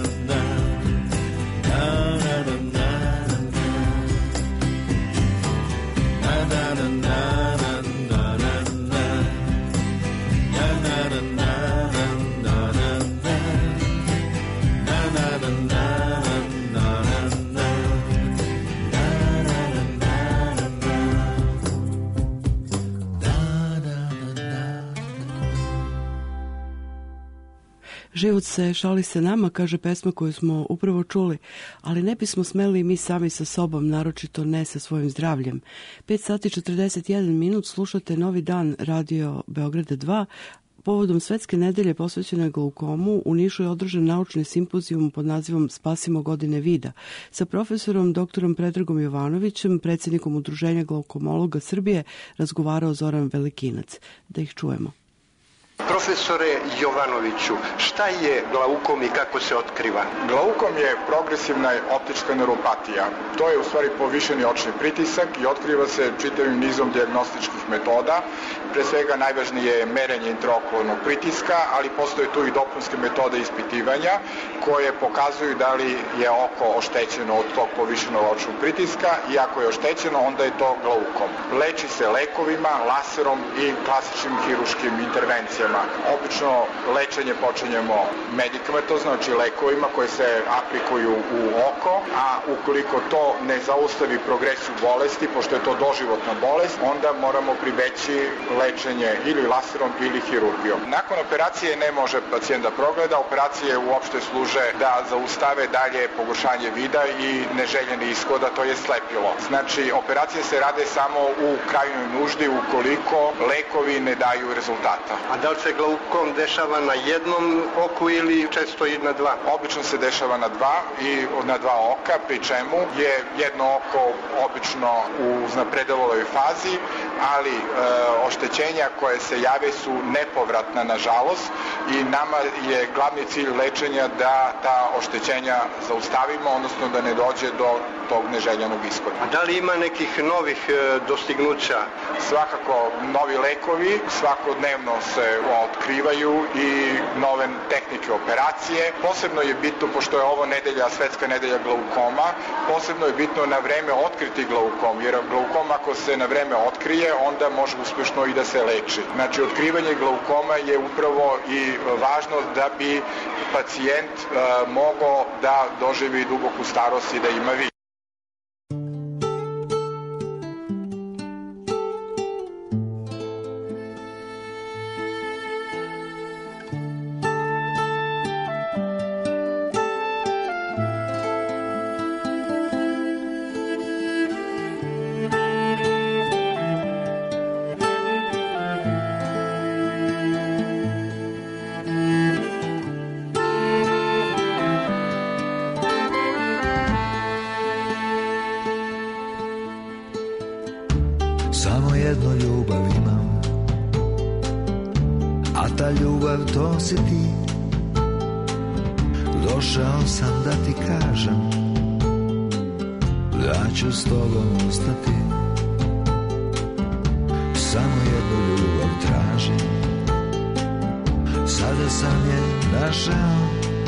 Život se šali se nama, kaže pesma koju smo upravo čuli, ali ne bismo smeli mi sami sa sobom, naročito ne sa svojim zdravljem. pet sati četrdeset jedan minut, slušate Novi dan Radio Beograda dva. Povodom Svetske nedelje posvećene glaukomu u Nišu je održan naučni simpozijum pod nazivom Spasimo godine vida sa profesorom doktorom Predragom Jovanovićem, predsjednikom Udruženja glaukomologa Srbije, razgovarao Zoran Velikinac. Da ih čujemo. Profesore Jovanoviću, šta je glaukom i kako se otkriva? Glaukom je progresivna optička neuropatija. To je u stvari povišeni očni pritisak i otkriva se čitavim nizom dijagnostičkih metoda. Pre svega najvažnije je merenje intraokularnog pritiska, ali postoje tu i dopunske metode ispitivanja koje pokazuju da li je oko oštećeno od tog povišenog očnog pritiska i ako je oštećeno, onda je to glaukom. Leči se lekovima, laserom i klasičnim hiruškim intervencijama. Obično lečenje počinjemo medikamentozno, znači lekovima koje se aplikuju u oko, a ukoliko to ne zaustavi progresiju bolesti, pošto je to doživotna bolest, onda moramo pribeći lečenje ili laserom ili hirurgijom. Nakon operacije ne može pacijent da progleda, operacije uopšte služe da zaustave dalje pogoršanje vida i neželjeni ishod, a to je slepilo. Znači, operacije se rade samo u krajnjoj nuždi ukoliko lekovi ne daju rezultata. A da li se glaukom dešava na jednom oku ili često i na dva? Obično se dešava na dva i na dva oka, pri čemu je jedno oko obično u napredovaloj fazi, ali e, oštećenja koje se jave su nepovratna, nažalost, i nama je glavni cilj lečenja da ta oštećenja zaustavimo, odnosno da ne dođe do tog neželjenog ishoda. A da li ima nekih novih e, dostignuća? Svakako novi lekovi, svakodnevno se otkrivaju i nove tehnike operacije. Posebno je bitno, pošto je ovo nedelja, Svetska nedelja glaukoma, posebno je bitno na vreme otkriti glaukom, jer glaukom ako se na vreme otkrije, onda može uspješno i da se leči. Znači, otkrivanje glaukoma je upravo i važno da bi pacijent uh, mogao da doživi duboku starost i da ima vid. To si ti, došao sam da ti kažem da ću s tobom ostati. Samo jednu ljubav tražim, sada sam je našao.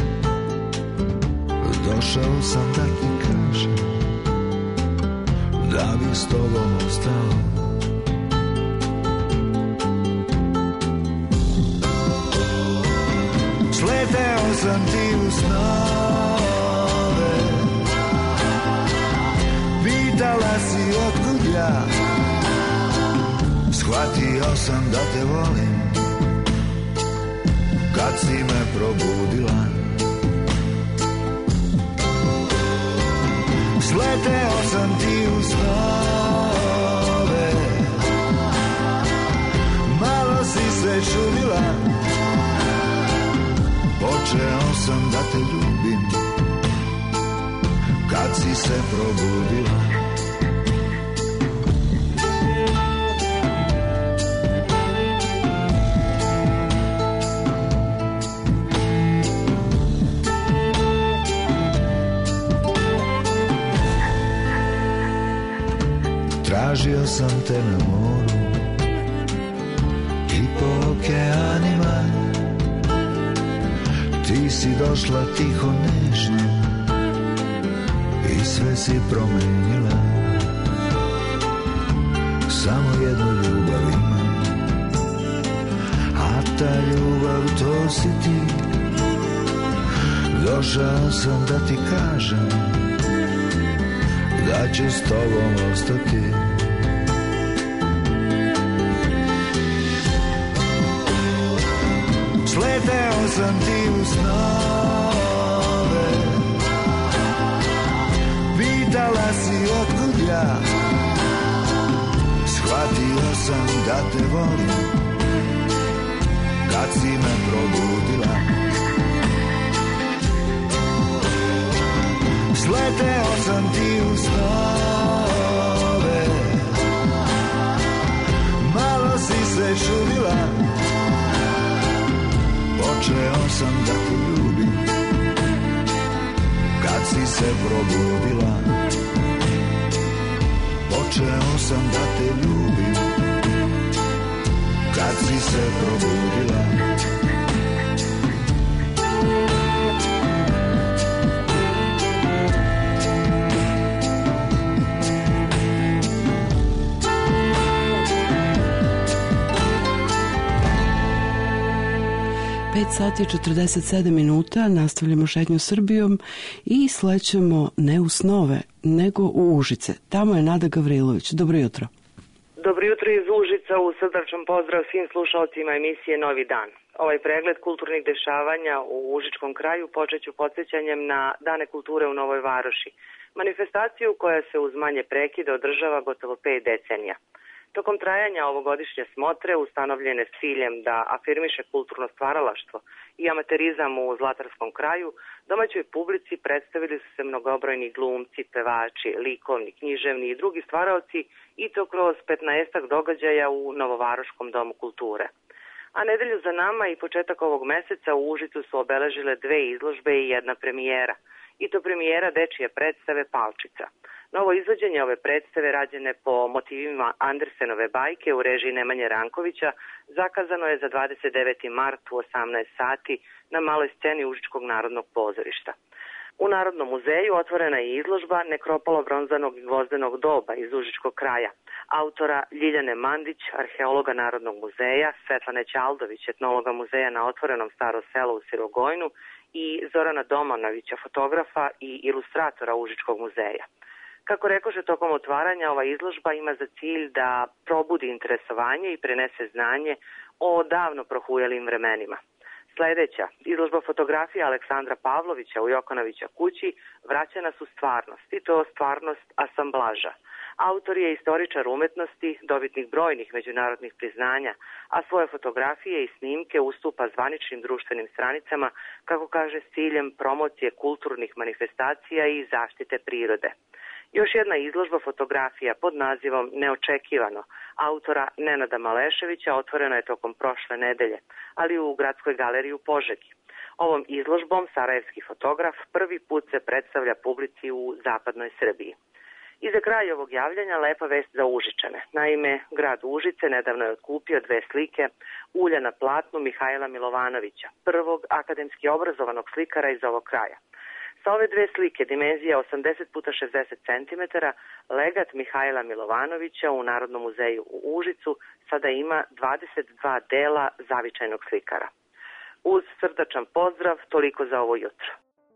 Došao sam da ti kažem da bi s tobom ostao. Sleteo sam ti u snove, pitala si otkud ja, shvatio sam da te volim, kad si me probudila. Sleteo sam ti u snove, se probudila. Tražio sam te na moru i po okeanima, ti si došla tiho nežno i sve si promenila. Samo jednu ljubav imam, a ta ljubav to si ti. Došao sam da ti kažem da ću s tobom ostati. Sleteo sam ti u snove, pitala si otkud ja, shvatio sam da te volim kad si me probudila. Sleteo sam ti u snove, malo si se čudila, počeo sam da te ljubim kad si se probudila. Počeo sam da te ljubim kad si se probudila. pet sati i četrdeset sedam minuta, nastavljamo šetnju Srbijom i slećemo ne u snove, nego u Užice. Tamo je Nada Gavrilović. Dobro jutro. Dobro jutro iz Užica, u srdačan pozdrav svim slušalcima emisije Novi dan. Ovaj pregled kulturnih dešavanja u Užičkom kraju počeću podsjećanjem na Dane kulture u Novoj Varoši, manifestaciju koja se uz manje prekida održava gotovo pet decenija. Tokom trajanja ovogodišnje smotre, ustanovljene s ciljem da afirmiše kulturno stvaralaštvo i amaterizam u Zlatarskom kraju, domaćoj publici predstavili su se mnogobrojni glumci, pevači, likovni, književni i drugi stvaraoci, i to kroz petnaestak događaja u Novovaroškom domu kulture. A nedelju za nama i početak ovog meseca u Užicu su obeležile dve izložbe i jedna premijera, i to premijera dečije predstave Palčica. Novo izvođenje ove predstave, rađene po motivima Andersenove bajke u režiji Nemanje Rankovića, zakazano je za dvadeset deveti mart u osamnaest sati na maloj sceni Užičkog narodnog pozorišta. U Narodnom muzeju otvorena je izložba Nekropolo bronzanog i gvozdenog doba iz Užičkog kraja, autora Ljiljane Mandić, arheologa Narodnog muzeja, Svetlane Ćaldović, etnologa muzeja na otvorenom Staro selo u Sirogojnu, i Zorana Domanovića, fotografa i ilustratora Užičkog muzeja. Kako rekoše tokom otvaranja, ova izložba ima za cilj da probudi interesovanje i prenese znanje o davno prohujelim vremenima. Sledeća, izložba fotografija Aleksandra Pavlovića u Jokonovića kući, vraća nas u stvarnost, i to stvarnost asamblaža. Autor je istoričar umetnosti, dobitnik brojnih međunarodnih priznanja, a svoje fotografije i snimke ustupa zvaničnim društvenim stranicama, kako kaže, s ciljem promocije kulturnih manifestacija i zaštite prirode. Još jedna izložba fotografija pod nazivom Neočekivano, autora Nenada Maleševića, otvorena je tokom prošle nedelje, ali u Gradskoj galeriji u Požegi. Ovom izložbom sarajevski fotograf prvi put se predstavlja publici u zapadnoj Srbiji. I za kraj ovog javljanja lepa vest za Užičane. Naime, grad Užice nedavno je otkupio dve slike ulja na platnu Mihajla Milovanovića, prvog akademski obrazovanog slikara iz ovog kraja. Sa ove dve slike, dimenzija osamdeset puta šezdeset centimetara, legat Mihajla Milovanovića u Narodnom muzeju u Užicu sada ima dvadeset dva dela zavičajnog slikara. Uz srdačan pozdrav, toliko za ovo jutro.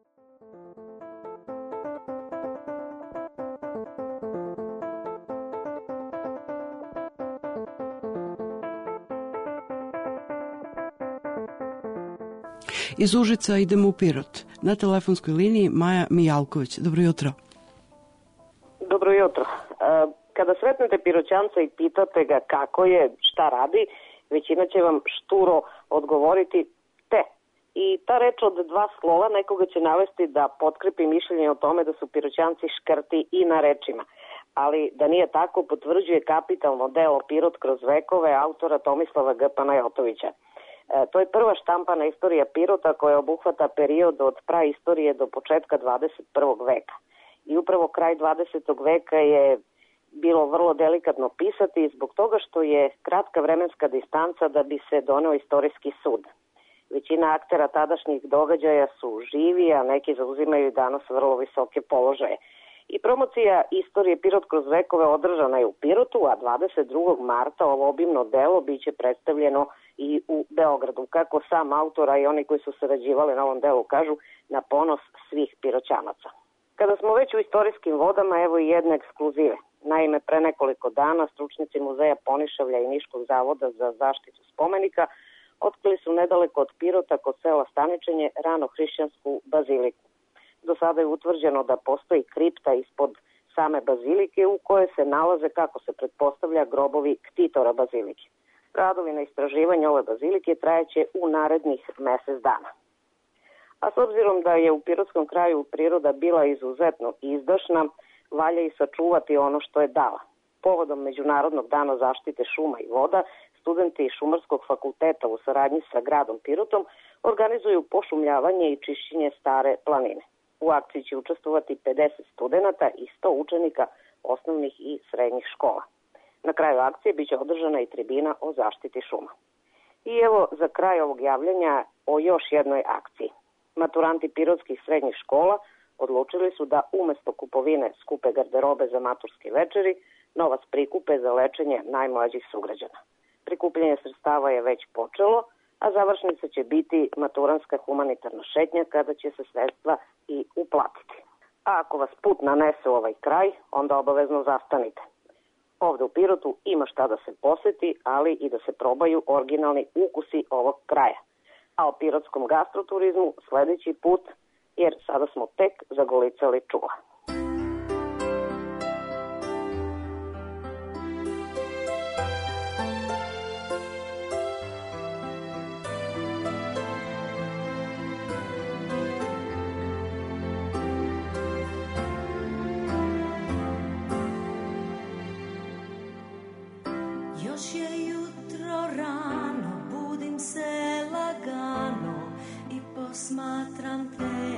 Iz Užica idemo u Pirot. Na telefonskoj liniji Maja Mijalković. Dobro jutro. Dobro jutro. Kada sretnete Piroćanca i pitate ga kako je, šta radi, većina će vam šturo odgovoriti te. I ta reč od dva slova nekoga će navesti da potkrepi mišljenje o tome da su Piroćanci škrti i na rečima. Ali da nije tako potvrđuje kapitalno delo Pirot kroz vekove autora Tomislava G. Panajotovića. E, to je prva štampana istorija Pirota koja obuhvata period od praistorije do početka dvadeset prvog veka. I upravo kraj dvadesetog veka je bilo vrlo delikatno pisati zbog toga što je kratka vremenska distanca da bi se doneo istorijski sud. Većina aktera tadašnjih događaja su živi, a neki zauzimaju danas vrlo visoke položaje. I promocija istorije Pirot kroz vekove održana je u Pirotu, a dvadeset drugog marta ovo obimno delo biće predstavljeno i u Beogradu. Kako sam autor, a i oni koji su sarađivali na ovom delu kažu, na ponos svih Piroćanaca. Kada smo već u istorijskim vodama, evo i jedne ekskluzive. Naime, pre nekoliko dana stručnjaci Muzeja Ponišavlja i Niškog zavoda za zaštitu spomenika otkrili su nedaleko od Pirota kod sela Staničenje rano hrišćansku baziliku. Do sada je utvrđeno da postoji kripta ispod same bazilike u kojoj se nalaze, kako se pretpostavlja, grobovi ktitora bazilike. Radovi na istraživanju ove bazilike trajeće u narednih mesec dana. A s obzirom da je u pirotskom kraju priroda bila izuzetno izdašna, valja i sačuvati ono što je dala. Povodom Međunarodnog dana zaštite šuma i voda, studenti Šumarskog fakulteta u saradnji sa gradom Pirotom organizuju pošumljavanje i čišćenje stare planine. U akciji će učestvovati pedeset studenata i sto učenika osnovnih i srednjih škola. Na kraju akcije biće održana i tribina o zaštiti šuma. I evo za kraj ovog javljanja o još jednoj akciji. Maturanti pirotskih srednjih škola odlučili su da umesto kupovine skupe garderobe za maturske večeri, novac prikupe za lečenje najmlađih sugrađana. Prikupljanje sredstava je već počelo, a završnica će biti maturanska humanitarna šetnja kada će se sredstva i uplatiti. A ako vas put nanese u ovaj kraj, onda obavezno zastanite. Ovde u Pirotu ima šta da se poseti, ali i da se probaju originalni ukusi ovog kraja. A o pirotskom gastroturizmu sledeći put, jer sada smo tek zagolicali čula. Još je jutro rano, budim se lagano i posmatram te.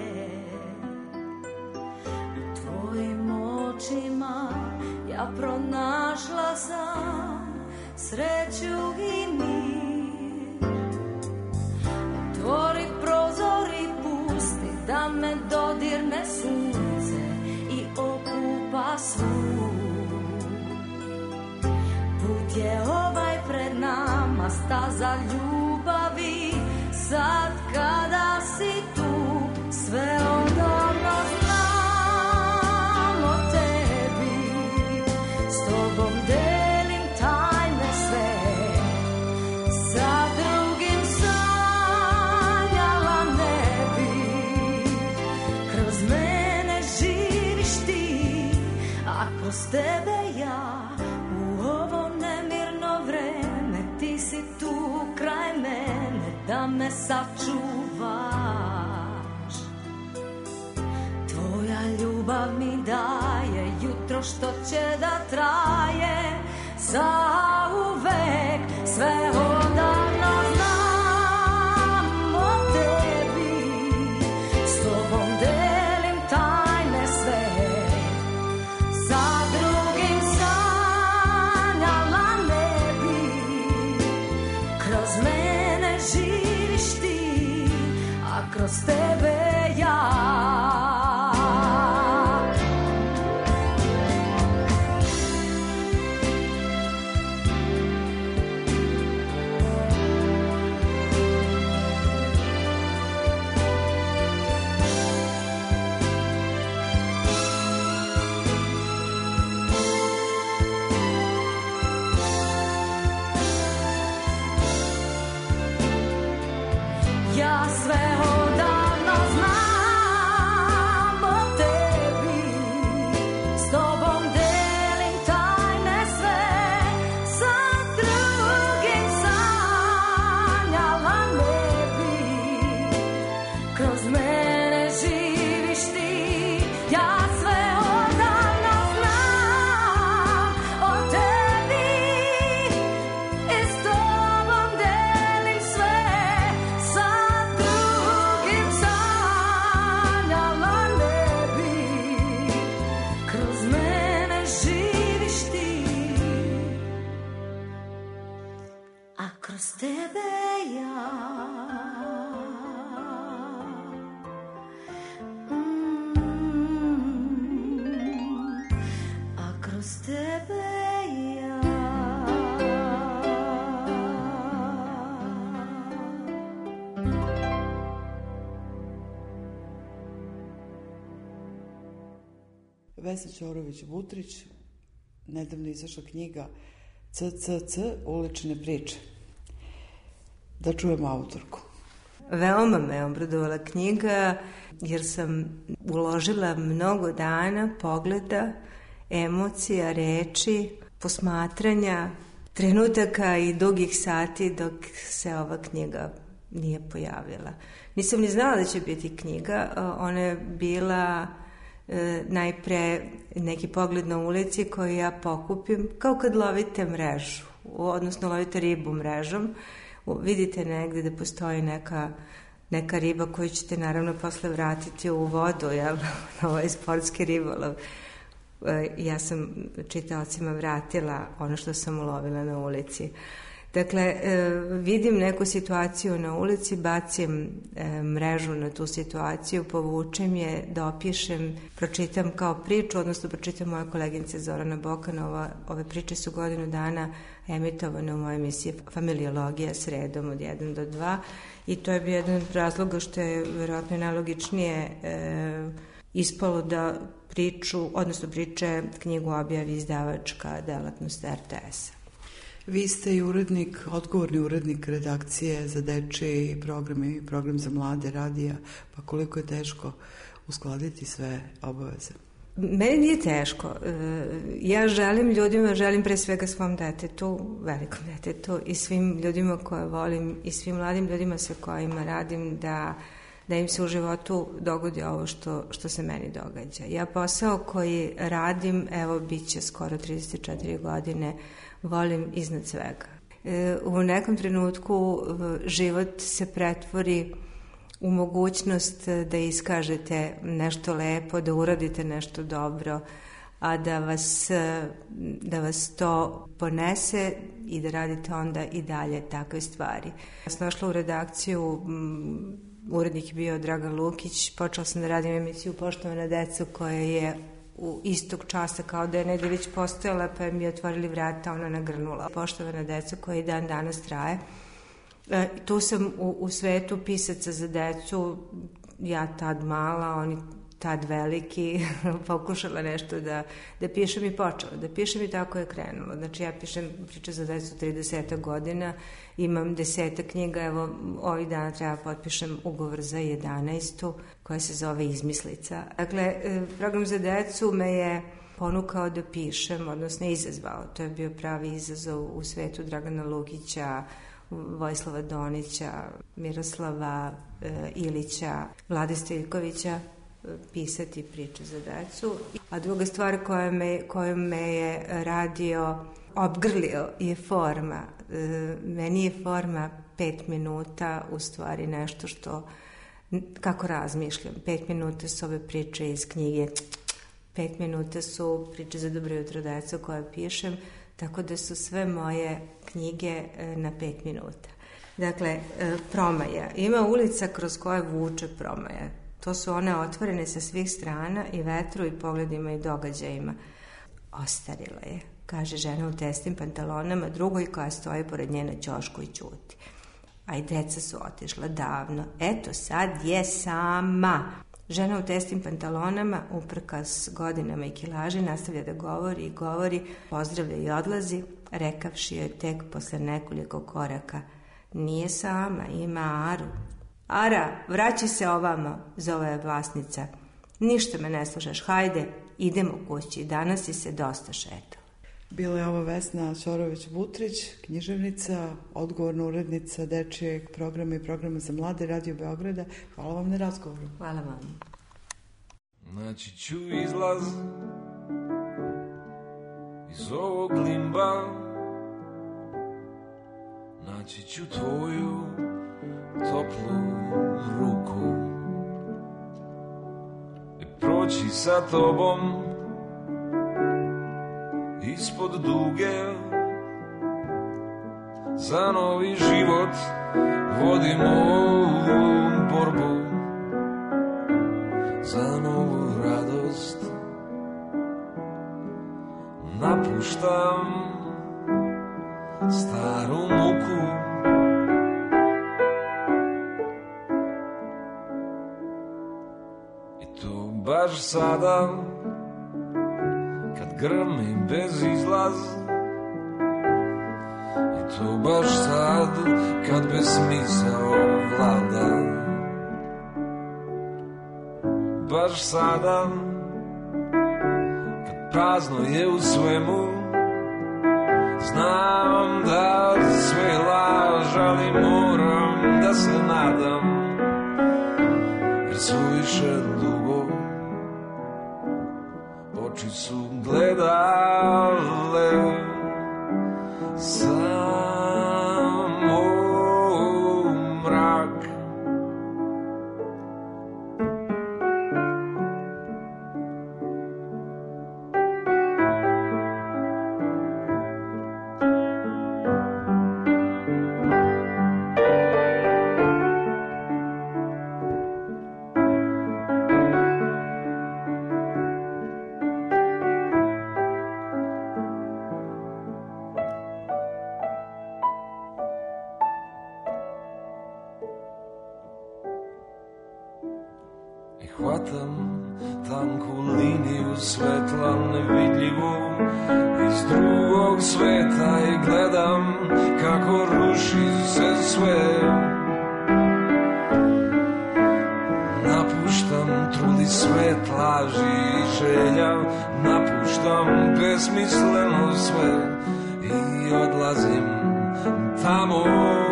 U tvojim očima ja pronašla sam sreću i mir. Otvori prozor i pusti da me dodirne sunce i okupa svu. Put je ovaj pred nama, staza ljubavi, sad kada si tu, sve odavno znam o tebi. S tobom delim tajne sve, sa drugim sanjala ne bi. Kroz mene živiš ti, a kroz tebe ja. Da me sačuvaš, tvoja ljubav mi daje jutro što će da traje zauvek, sve odavno znam o tebi, s tobom delim tajne sve, sa drugim sanjala ne bi, kroz mene živiš ti, a kroz tebe ja. kroz tebe ja kroz tebe ja. Vesna Ćorović-Butrić, nedavno izašla knjiga C C C ulične priče. Da čujemo autorku. Veoma me obradovala knjiga jer sam uložila mnogo dana, pogleda, emocija, reči, posmatranja, trenutaka i dugih sati dok se ova knjiga nije pojavila. Nisam ni znala da će biti knjiga, ona je bila e, najpre neki pogled na ulici koji ja pokupim, kao kad lovite mrežu, odnosno lovite ribu mrežom, vidite negde da postoji neka neka riba koju ćete naravno posle vratiti u vodu, jel, na ovaj sportski ribolov. Ja sam čitaocima vratila ono što sam ulovila na ulici. Dakle, vidim neku situaciju na ulici, bacim mrežu na tu situaciju, povučem je, dopišem, pročitam kao priču, odnosno pročitam moja koleginica Zorana Bokanova. Ove priče su godinu dana emitovane u mojoj emisiji Familiologija sredom od jedan do dva i to je bio jedan od razloga što je verovatno najlogičnije e, ispalo da priču, odnosno priče knjigu objavi izdavačka delatnost R T S-a. Vi ste i urednik, odgovorni urednik redakcije za dečiji program i program za mlade radija, pa koliko je teško uskladiti sve obaveze? Meni nije teško. Ja želim ljudima, želim pre svega svom detetu, velikom detetu i svim ljudima koje volim i svim mladim ljudima sa kojima radim da, da im se u životu dogodi ovo što, što se meni događa. Ja posao koji radim, evo, bit će skoro trideset četiri godine, volim iznad svega. U nekom trenutku život se pretvori u mogućnost da iskažete nešto lepo, da uradite nešto dobro, a da vas, da vas to ponese i da radite onda i dalje takve stvari. Ja sam došla u redakciju, urednik je bio Dragan Lukić, počela sam da radim emisiju Poštovana deca koja je u istog časa kao da je negdje već postojala, pa je mi otvorili vrata, ona nagrnula. Poštovana deca koja i dan danas traje. E, tu sam u, u svetu pisaca za decu, ja tad mala, oni tad veliki, pokušala nešto da, da pišem i počela. Da pišem i tako je krenulo. Znači ja pišem priče za decu trideset godina, imam desetak knjiga, evo ovih dana treba potpišem ugovor za jedanaestu koja se zove Izmislica. Dakle, program za decu me je ponukao da pišem, odnosno izazvao. To je bio pravi izazov u svetu Dragana Lukića, Vojislava Donića, Miroslava e, Ilića, Vlade Stojkovića, pisati priče za decu. A druga stvar koja me, koja me je radio, obgrlio je forma. E, meni je forma pet minuta u stvari nešto što, kako razmišljam. Pet minuta su ove priče iz knjige, pet minuta su priče za dobro jutro deco koje pišem, tako da su sve moje knjige na pet minuta. Dakle, promaja. Ima ulica kroz koje vuče promaja. To su one otvorene sa svih strana i vetru i pogledima i događajima. Ostarila je, kaže žena u testim pantalonama, drugoj koja stoji pored nje na ćošku i ćuti. A i deca su otišla davno. Eto, sad je sama. Žena u testim pantalonama, uprkos godinama i kilaži, nastavlja da govori i govori, pozdravlja i odlazi, rekavši joj tek posle nekoliko koraka. Nije sama, ima Aru. Ara, vraći se ovamo, zove je vlasnica. Ništa me ne slušaš, hajde, idemo kući, danas si se dosta šetala. Bila je ovo Vesna Ćorović-Butrić, književnica, odgovorna urednica dečijeg programa i programa za mlade Radio Beograda. Hvala vam na razgovoru. Hvala vam. Naći ću izlaz iz ovog limba, naći ću tvoju toplu ruku i proći sa tobom ispod duge za novi život vodimo ovu borbu, za novu radost napuštam staru muku. I to baš sada kad grmi bez izlaz, i to baš sad kad bez smisao vlada, baš sada kad prazno je u svemu, znam da sve laž, ali moram da se nadam, jer su više dugo oči su gledale samo mrak. Hvatam tanku liniju svetla nevidljivu iz drugog sveta i gledam kako ruši se sve. Napuštam trudi svet laži i želja, napuštam besmisleno sve i odlazim tamo,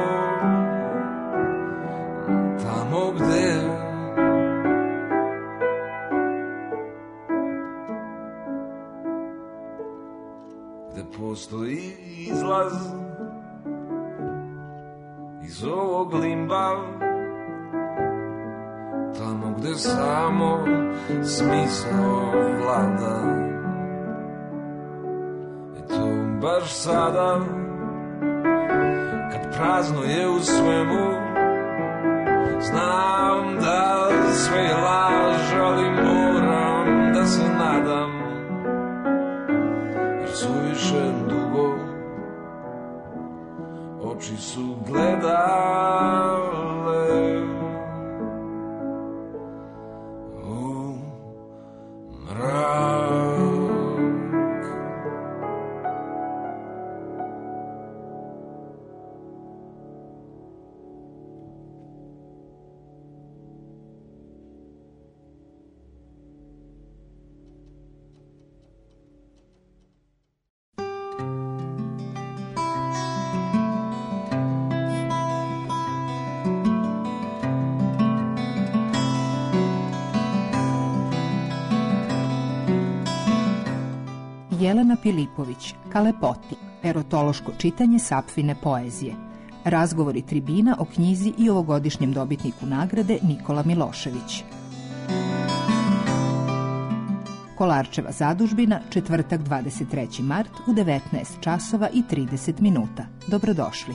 tamo gde postoji izlaz iz ovog limba, tamo gde samo smisao vlada. I to baš sada kad prazno je u svemu, znam da sve je laž, ali moram da se nadam, suviše dugo oči su gledale u mrak. Jelena Pilipović, Kalepoti, erotološko čitanje Sapfine poezije. Razgovori tribina o knjizi i ovogodišnjem dobitniku nagrade Nikola Milošević. Kolarčeva zadužbina, četvrtak dvadeset treći mart u devetnaest časova i trideset minuta. Dobrodošli.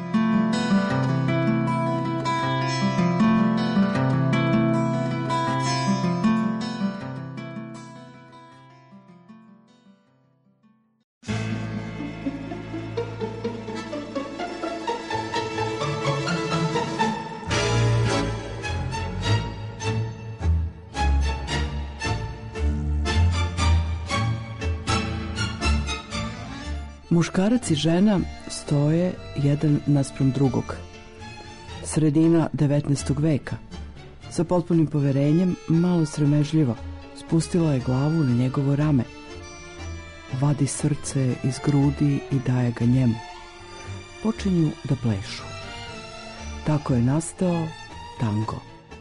Muškarac i žena stoje jedan naspram drugog. Sredina devetnaestog veka. Sa potpunim poverenjem, malo sramežljivo, spustila je glavu na njegovo rame. Vadi srce iz grudi i daje ga njemu. Počinju da plešu. Tako je nastao tango.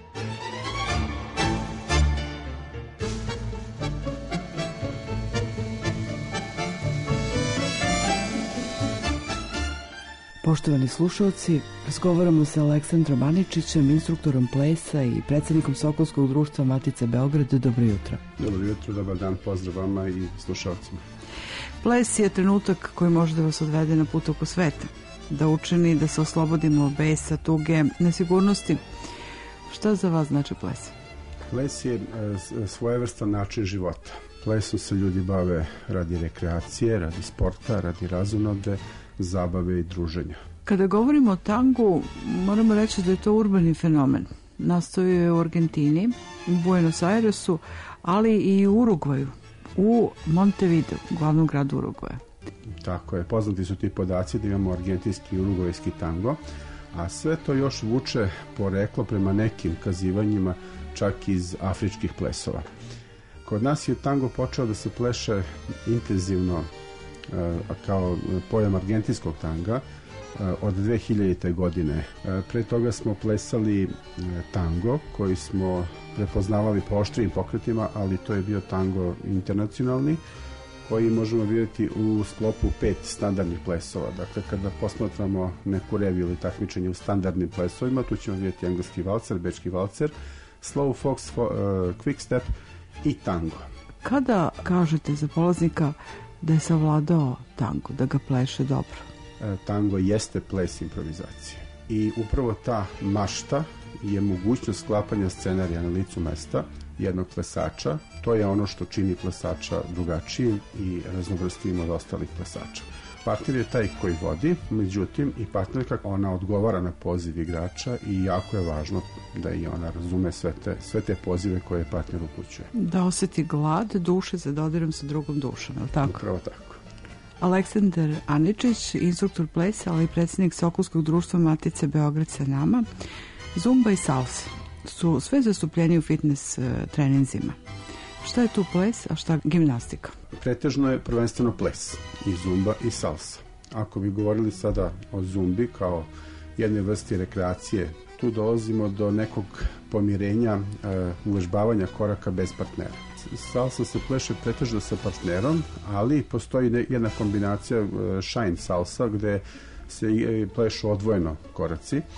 Poštovani slušalci, razgovaramo sa Aleksandrom Aničićem, instruktorom plesa i predsjednikom Sokolskog društva Matice Beograd. Dobro jutro. Dobro jutro, dobar dan, pozdrav vama i slušalcima. Ples je trenutak koji može da vas odvede na put oko sveta. da učini da se oslobodimo od besa, tuge, nesigurnosti. Šta za vas znači ples? Ples je svojevrstan način života. Plesom se ljudi bave radi rekreacije, radi sporta, radi razonode, zabave i druženja. Kada govorimo o tangu, moramo reći da je to urbani fenomen. Nastao je u Argentini, u Buenos Airesu, ali i u Urugvaju, u Montevideo, glavnom gradu Urugvaja. Tako je, poznati su ti podaci da imamo argentinski i urugvajski tango, a sve to još vuče poreklo prema nekim kazivanjima čak iz afričkih plesova. Kod nas je tango počeo da se pleše intenzivno kao pojam argentinskog tanga od dve hiljadite. godine. Pre toga smo plesali tango koji smo prepoznavali po oštrijim pokretima, ali to je bio tango internacionalni koji možemo vidjeti u sklopu pet standardnih plesova. Dakle, kada posmatramo neku reviju ili takmičenje u standardnim plesovima, tu ćemo vidjeti engleski valcer, bečki valcer, slow fox, uh, quick step i tango. Kada kažete za polaznika da je savladao tango, da ga pleše dobro? E, tango jeste ples improvizacije. I upravo ta mašta je mogućnost sklapanja scenarija na licu mesta jednog plesača. To je ono što čini plesača drugačijim i raznovrstivim od ostalih plesača. Partner je taj koji vodi, međutim i partnerka, ona odgovara na poziv igrača i jako je važno da i ona razume sve te, sve te pozive koje partner upućuje. Da osjeti glad duše za dodirom sa drugom dušom, je li tako? Upravo tako. Aleksandar Aničić, instruktor plesa, ali i predsjednik Sokolskog društva Matice Beograd sa nama. Zumba i salsa su sve zastupljeni u fitness treninzima. Šta je tu ples, a šta gimnastika? Pretežno je prvenstveno ples, i zumba i salsa. Ako bi govorili sada o zumbi kao jednoj vrsti rekreacije, tu dolazimo do nekog pomirenja, e, uvežbavanja koraka bez partnera. Salsa se pleše pretežno sa partnerom, ali postoji jedna kombinacija e, shine salsa gde se e, plešu odvojeno koraci. E,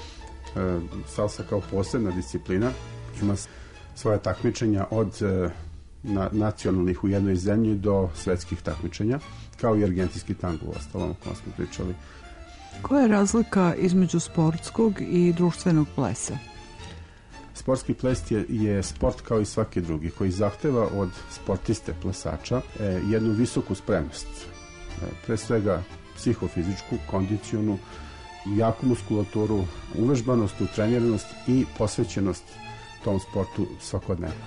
salsa kao posebna disciplina ima svoja takmičenja od e, na, nacionalnih u jednoj zemlji do svetskih takmičenja, kao i argentinski tango u ostalom o kojem smo pričali. Koja je razlika između sportskog i društvenog plesa? Sportski ples je, je sport kao i svaki drugi, koji zahteva od sportiste plesača e, jednu visoku spremnost. E, pre svega psihofizičku, kondicionu, jaku muskulaturu, uvežbanost, utreniranost i posvećenost tom sportu svakodnevno.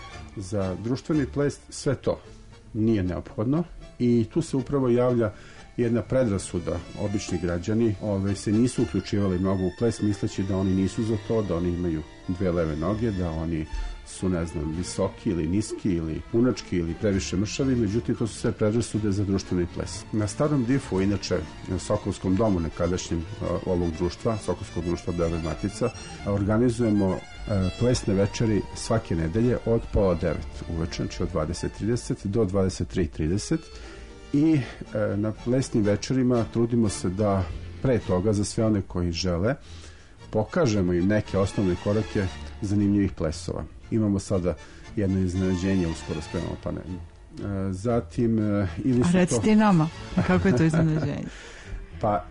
Za društveni ples sve to nije neophodno i tu se upravo javlja jedna predrasuda. Obični građani ove, se nisu uključivali mnogo u ples misleći da oni nisu za to, da oni imaju dve leve noge, da oni su, ne znam, visoki ili niski ili punački ili previše mršavi, međutim to su sve predrasude za društveni ples. Na starom difu, inače na Sokolskom domu nekadašnjem ovog društva, Sokolskog društva Beograd Matica, organizujemo plesne večeri svake nedelje od pola devet uveče, znači od dvadeset trideset do dvadeset tri trideset i e, na plesnim večerima trudimo se da pre toga za sve one koji žele pokažemo im neke osnovne korake zanimljivih plesova. Imamo sada jedno iznenađenje, uskoro spremamo pa ne. E, zatim e, ili su A recite to... nama, kako je to iznenađenje? Pa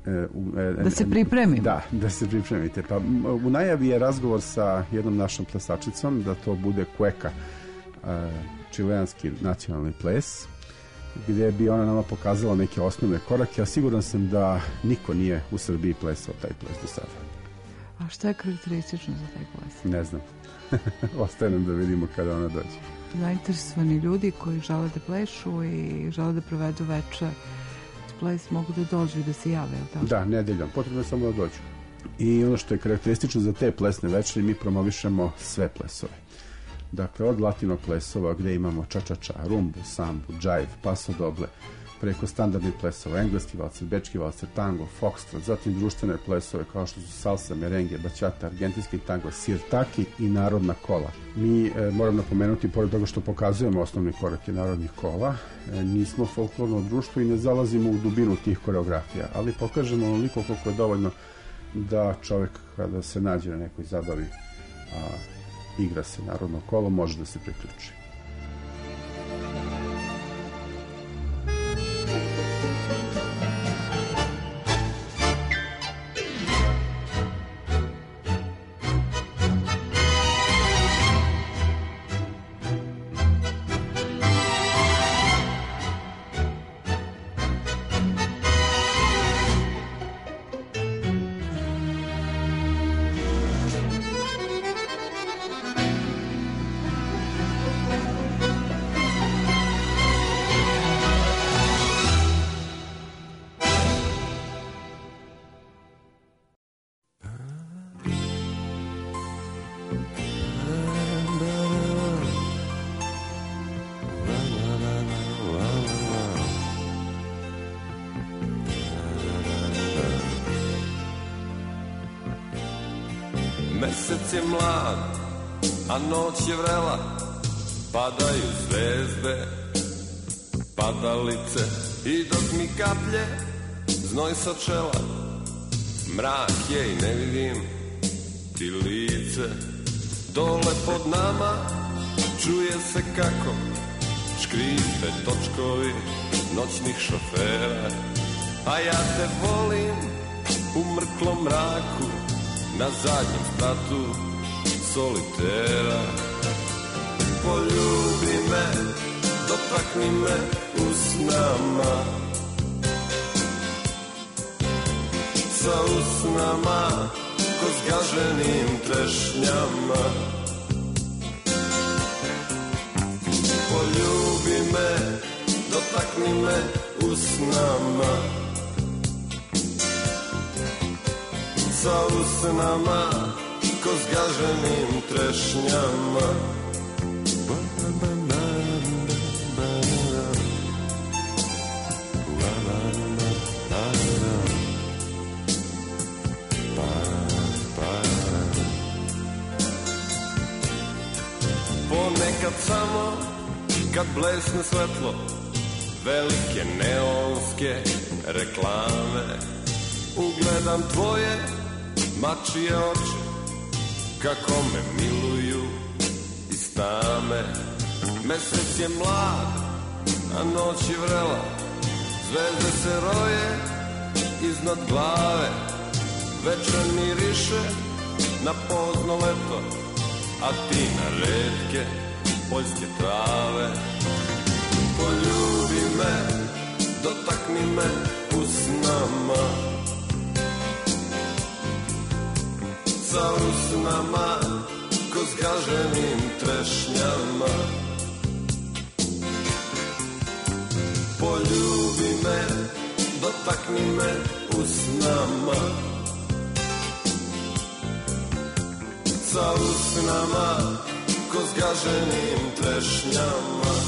da se pripremimo. Da, da se pripremite. Pa u najavi je razgovor sa jednom našom plesačicom da to bude cueca, čileanski nacionalni ples, gdje bi ona nama pokazala neke osnovne korake, a siguran sam da niko nije u Srbiji plesao taj ples do sada. A šta je karakteristično za taj ples? Ne znam. Ostaje nam da vidimo kada ona dođe. Zainteresovani ljudi koji žele da plešu i žele da provedu veče ples mogu da dođu i da se jave, ili tako? Da, nedeljom, potrebno je samo da dođu. I ono što je karakteristično za te plesne večeri, mi promovišemo sve plesove. Dakle, od latino plesova gde imamo ča-ča-ča, rumbu, sambu, džajv, paso doble, preko standardnih plesova, engleski valcer, bečki valcer, tango, foxtrot, zatim društvene plesove kao što su salsa, merengue, bachata, argentinski tango, sirtaki i narodna kola. Mi e, moram napomenuti, pored toga što pokazujemo osnovne korake narodnih kola, e, nismo folklorno društvo i ne zalazimo u dubinu tih koreografija, ali pokažemo onoliko koliko je dovoljno da čovjek kada se nađe na nekoj zabavi, a igra se narodno kolo, može da se priključi. Mesec je mlad, a noć je vrela, padaju zvezde, padalice, i dok mi kaplje znoj sa čela, mrak je i ne vidim ti lice. Dole pod nama čuje se kako škripe točkovi noćnih šofera, a ja te volim u mrklom mraku na zadnjem spratu solitera. Poljubi me, dotakni me usnama, sa usnama ko zgaženim trešnjama. Poljubi me, dotakni me usnama, sa usnama ko zgaženim trešnjama. Ponekad samo kad blesne svetlo velike neonske reklame, ugledam tvoje mačije oči kako me miluju iz tame. Mesec je mlad, a noć je vrela, zvezde se roje iznad glave, večer miriše na pozno leto, a ti na retke poljske trave. Poljubi me, dotakni me usnama, sa usnama ko zgaženim trešnjama. Poljubi me, dotakni me usnama, sa usnama ko zgaženim trešnjama.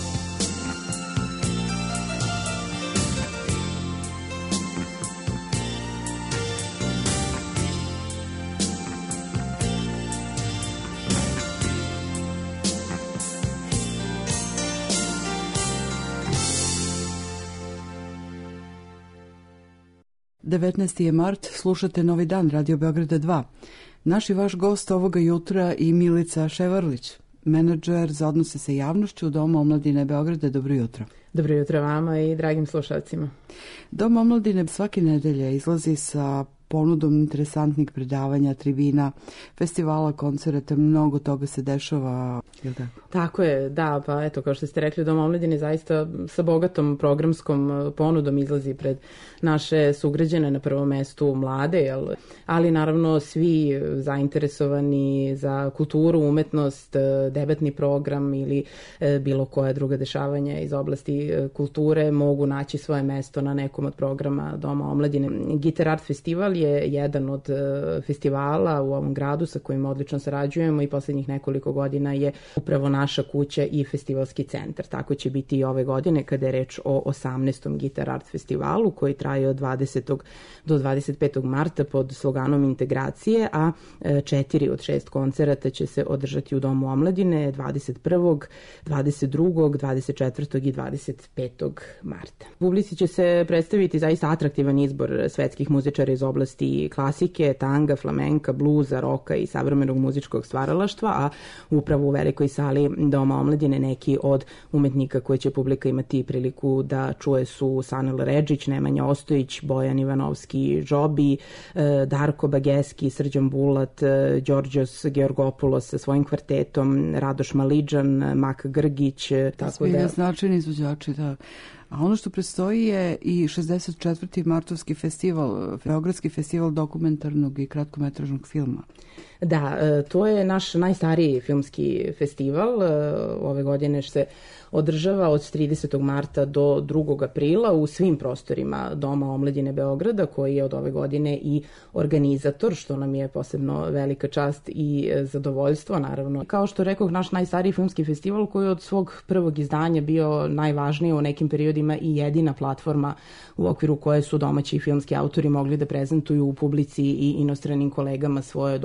devetnaesti je mart, slušate Novi dan, Radio Beograda dva. Naš i vaš gost ovoga jutra i Milica Ševarlić, menadžer za odnose sa javnošću Doma omladine Beograda. Dobro jutro. Dobro jutro vama i dragim slušalcima. Dom omladine svake nedelje izlazi sa ponudom interesantnih predavanja, tribina, festivala, koncerata, mnogo toga se dešava. Je li tako? Tako je, da, pa eto, kao što ste rekli, Dom omladine zaista sa bogatom programskom ponudom izlazi pred naše sugrađane, na prvom mestu mlade, jel? Ali naravno svi zainteresovani za kulturu, umetnost, debatni program ili bilo koja druga dešavanja iz oblasti kulture mogu naći svoje mesto na nekom od programa Doma omladine. Gitar Art Festival je jedan od festivala u ovom gradu sa kojim odlično sarađujemo i poslednjih nekoliko godina je upravo naša kuća i festivalski centar. Tako će biti i ove godine kada je reč o osamnaestom Gitar Art Festivalu koji traje od dvadesetog do dvadeset petog marta pod sloganom integracije, a četiri od šest koncerata će se održati u Domu omladine dvadeset prvog, dvadeset drugog, dvadeset četvrtog i dvadeset petog marta. Publici će se predstaviti zaista atraktivan izbor svetskih muzičara iz oblasti klasike, tanga, flamenka, bluza, roka i savremenog muzičkog stvaralaštva, a upravo u velikoj sali Doma omladine neki od umetnika koje će publika imati priliku da čuje su Sanel Redžić, Nemanja Ostojić, Bojan Ivanovski, Žobi, Darko Bageski, Srđan Bulat, Đorđos Georgopoulos sa svojim kvartetom, Radoš Malidžan, Mak Grgić. Tako da značajni izvođači, da. A ono što predstoji je i šezdeset četvrti martovski festival, Beogradski festival dokumentarnog i kratkometražnog filma. Da, to je naš najstariji filmski festival. Ove godine se održava od tridesetog marta do drugog aprila u svim prostorima Doma omladine Beograda, koji je od ove godine i organizator, što nam je posebno velika čast i zadovoljstvo, naravno. Kao što rekao, naš najstariji filmski festival koji je od svog prvog izdanja bio najvažniji u nekim periodima i jedina platforma u okviru koje su domaći filmski autori mogli da prezentuju u publici i inostranim kolegama svoje dokumentarne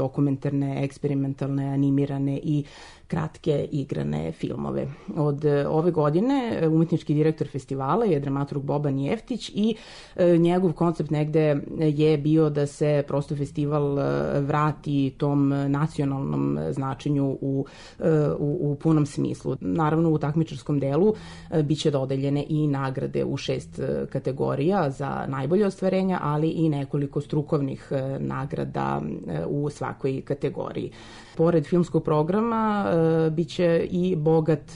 dokumentarne, eksperimentalne, animirane i kratke igrane filmove. Od ove godine umetnički direktor festivala je dramaturg Boban Jeftić i njegov koncept negde je bio da se prosto festival vrati tom nacionalnom značenju u, u, u punom smislu. Naravno, u takmičarskom delu biće dodeljene i nagrade u šest kategorija za najbolje ostvarenja, ali i nekoliko strukovnih nagrada u svakoj kategoriji. Pored filmskog programa biće i bogat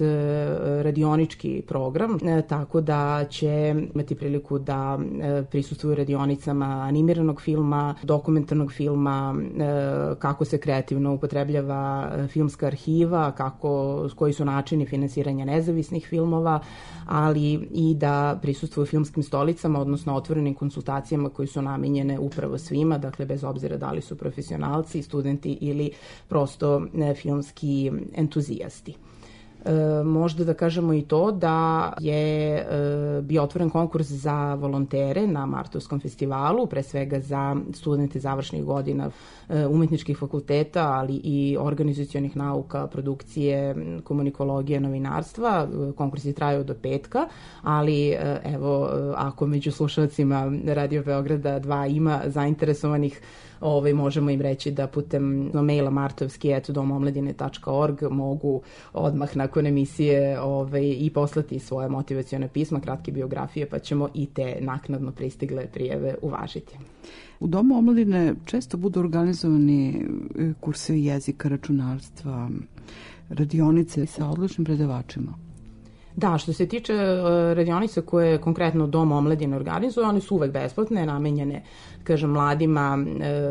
radionički program, tako da će imati priliku da prisustvuju radionicama animiranog filma, dokumentarnog filma, kako se kreativno upotrebljava filmska arhiva, kako, koji su načini finansiranja nezavisnih filmova, ali i da prisustvuju filmskim stolicama, odnosno otvorenim konsultacijama koji su namenjene upravo svima, dakle bez obzira da li su profesionalci, studenti ili prosto filmski entuzijasti. E, možda da kažemo i to da je e, bio otvoren konkurs za volontere na Martovskom festivalu, pre svega za studente završnih godina e, umetničkih fakulteta, ali i organizacionih nauka, produkcije, komunikologije, novinarstva. Konkurs je trajao do petka, ali e, evo, ako među slušalcima Radio Beograda dva ima zainteresovanih, Ovaj, možemo im reći da putem maila martovski et domomladine tačka org mogu odmah nakon emisije ovaj, i poslati svoje motivacione pisma, kratke biografije, pa ćemo i te naknadno pristigle prijeve uvažiti. U Domu omladine često budu organizovani kursevi jezika, računarstva, radionice sa odličnim predavačima. Da, što se tiče radionica koje konkretno Dom omladine organizuje, one su uvek besplatne, namenjene, kažem, mladima,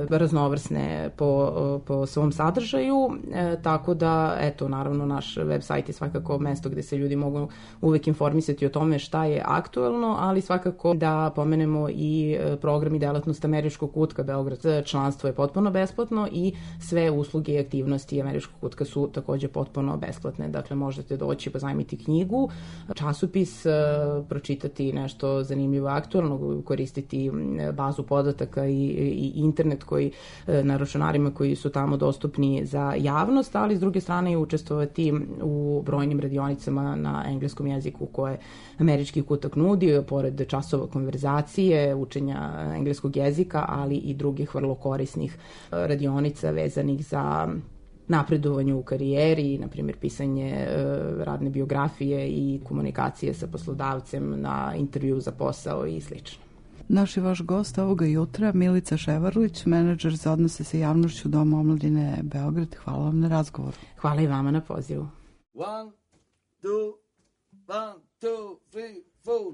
raznovrsne po, po svom sadržaju, tako da, eto, naravno, naš web sajt je svakako mesto gde se ljudi mogu uvek informisati o tome šta je aktuelno, ali svakako da pomenemo i program i delatnost Američkog kutka Beograd. Članstvo je potpuno besplatno i sve usluge i aktivnosti Američkog kutka su takođe potpuno besplatne. Dakle, možete doći, pozajmiti knjigu, časopis, pročitati nešto zanimljivo aktualno, koristiti bazu podataka i, i internet koji na računarima koji su tamo dostupni za javnost, ali s druge strane i učestvovati u brojnim radionicama na engleskom jeziku koje Američki kutak nudi, pored časova konverzacije, učenja engleskog jezika, ali i drugih vrlo korisnih radionica vezanih za napredovanje u karijeri, na primjer pisanje e, radne biografije i komunikacije sa poslodavcem na intervju za posao i slično. Naš je vaš gost ovoga jutra, Milica Ševarlić, menadžer za odnose sa javnošću Doma omladine Beograd. Hvala vam na razgovoru. Hvala i vama na pozivu. One, two, one, two, three, four.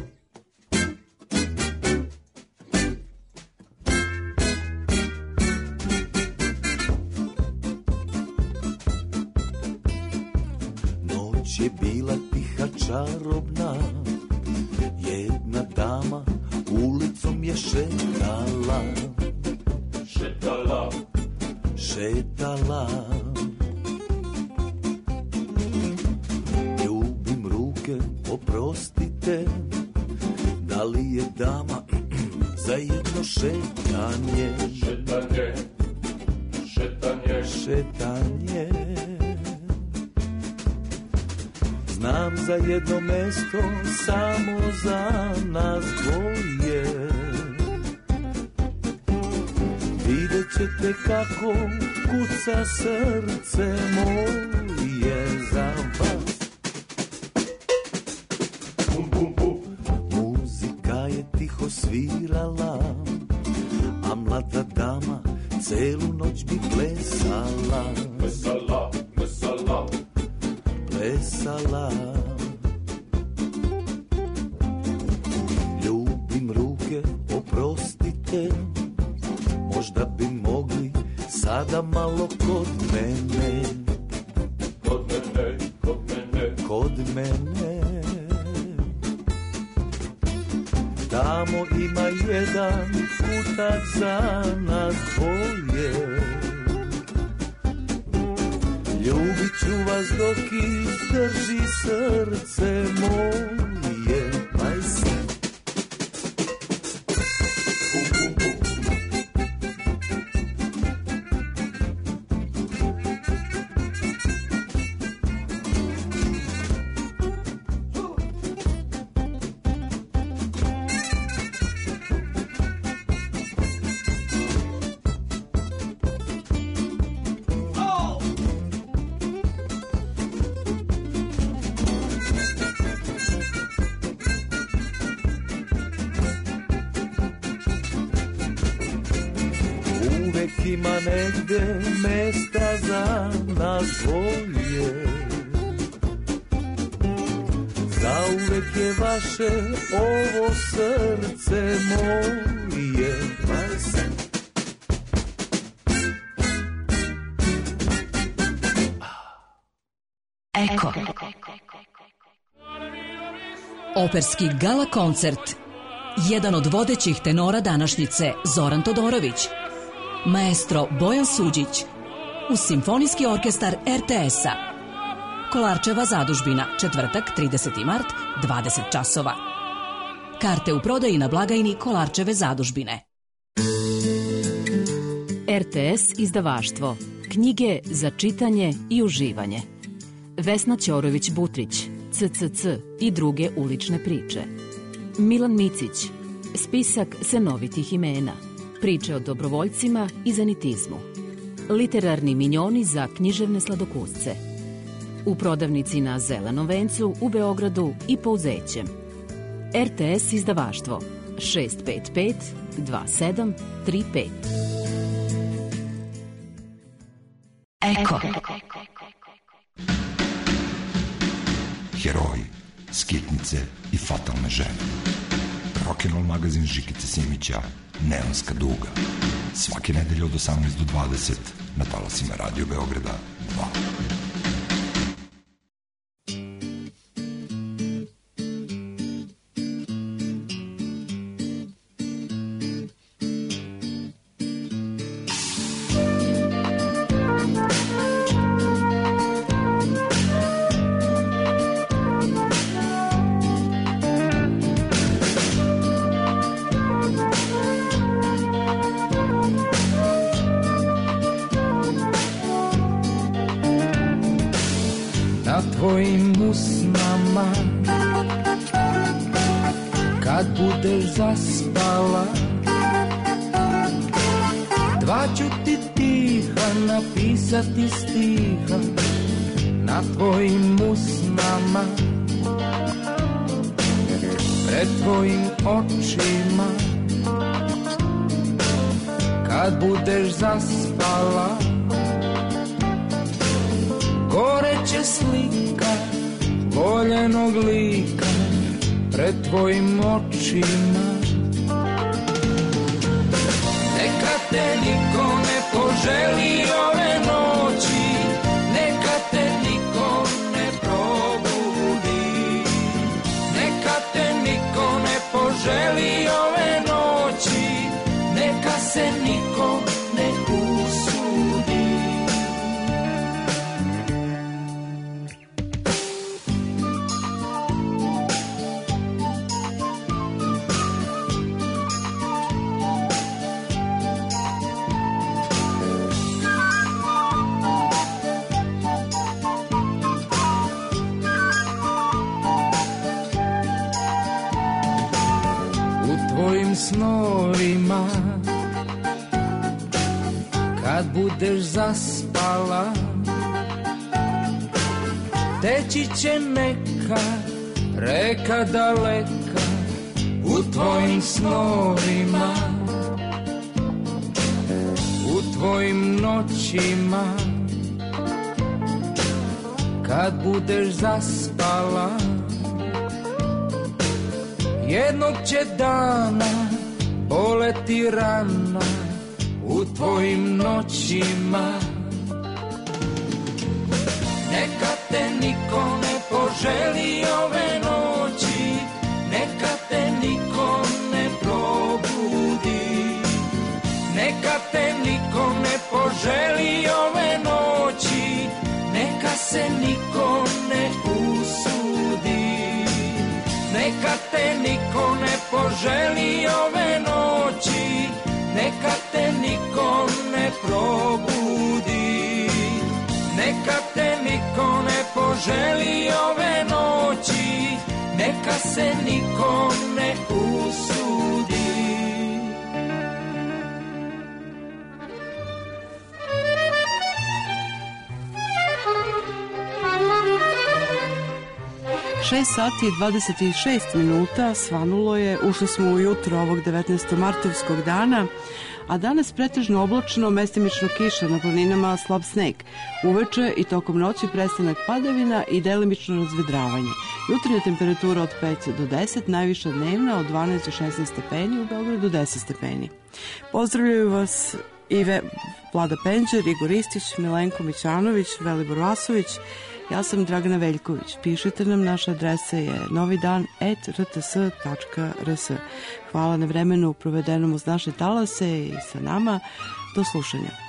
Je bila tiha čarobna, jedna dama ulicom je šetala, šetala, šetala. Ljubim ruke, oprostite, da li je dama za jedno šetanje, šetanje, šetanje, šetanje. Znam za jedno mesto samo za nas dvoje. Vidjet ćete kako kuca srce moje za vas. Bum, bum, bum. Muzika je tiho svirala, a mlada dama celu noć bi plesala. Plesala, plesala, plesala. Ljubim ruke, oprostite, možda bi mogli sada malo kod mene, kod mene, kod mene, kod mene. Tamo ima jedan kutak za nas dvoje. Ljubit ću vas dok izdrži srce moje. Aj se. Uvek ima negde mesta za nas dvoje. Zauvek je vaše ovo srce moje. Eko. Operski gala koncert. Jedan od vodećih tenora današnjice Zoran Todorović, maestro Bojan Suđić, uz Simfonijski orkestar er te es-a. Kolarčeva zadužbina, četvrtak, trideseti mart, dvadeset časova. Karte u prodaji na blagajni Kolarčeve zadužbine. er te es izdavaštvo. Knjige za čitanje i uživanje. Vesna Ćorović-Butrić, ce ce ce i druge ulične priče. Milan Micić, spisak senovitih imena. Priče o dobrovoljcima i zanitizmu. Literarni minjoni za književne sladokusce. U prodavnici na Zelenom vencu u Beogradu i Pouzećem. er te es izdavaštvo šest pet pet dva sedam tri pet. Eko. Heroji, skitnice i fatalne žene. Rock'n'roll magazin Žikice Simića, Neonska duga. Svake nedelje od osamnaest do dvadeset na talasima Radio Beograda dva. Tvojim usnama kad budeš zaspala, dva ću ti tiha napisati stiha na tvojim usnama, pred tvojim očima kad budeš zaspala. Goreće slika voljenog lika pred tvojim očima. Neka te niko ne poželi ove noći, neka te niko ne probudi. Neka te niko ne poželi ove noći, neka se niko ne usudi. Snovima kad budeš zaspala, teći će neka reka daleka u tvojim snovima, u tvojim noćima kad budeš zaspala. Jednog će dana boleti rana u tvojim noćima. Neka te niko ne poželi ove noći, neka te niko ne probudi. Neka te niko ne poželi ove noći, neka se niko ne usudi. Neka te niko ne poželi ove noći, neka te niko ne probudi. Neka te niko ne poželi ove noći, neka se niko ne usudi. šest sati i dvadeset šest minuta svanulo je, ušli smo u jutro ovog devetnaestomartovskog dana, a danas pretežno oblačno, mestimično kiša, na planinama slab sneg. Uveče i tokom noći prestanak padavina i delimično razvedravanje. Jutarnja temperatura od pet do deset, najviša dnevna od dvanaest do šesnaest stepeni, u Beogradu deset stepeni. Pozdravljaju vas Ive Vlada Penđer, Igor Istić, Milenko Mićanović, Velibor Vasović. Ja sam Dragana Veljković. Pišite nam, naša adresa je novidan et r t s tačka r s. Hvala na vremenu provedenom uz naše talase i sa nama. Do slušanja.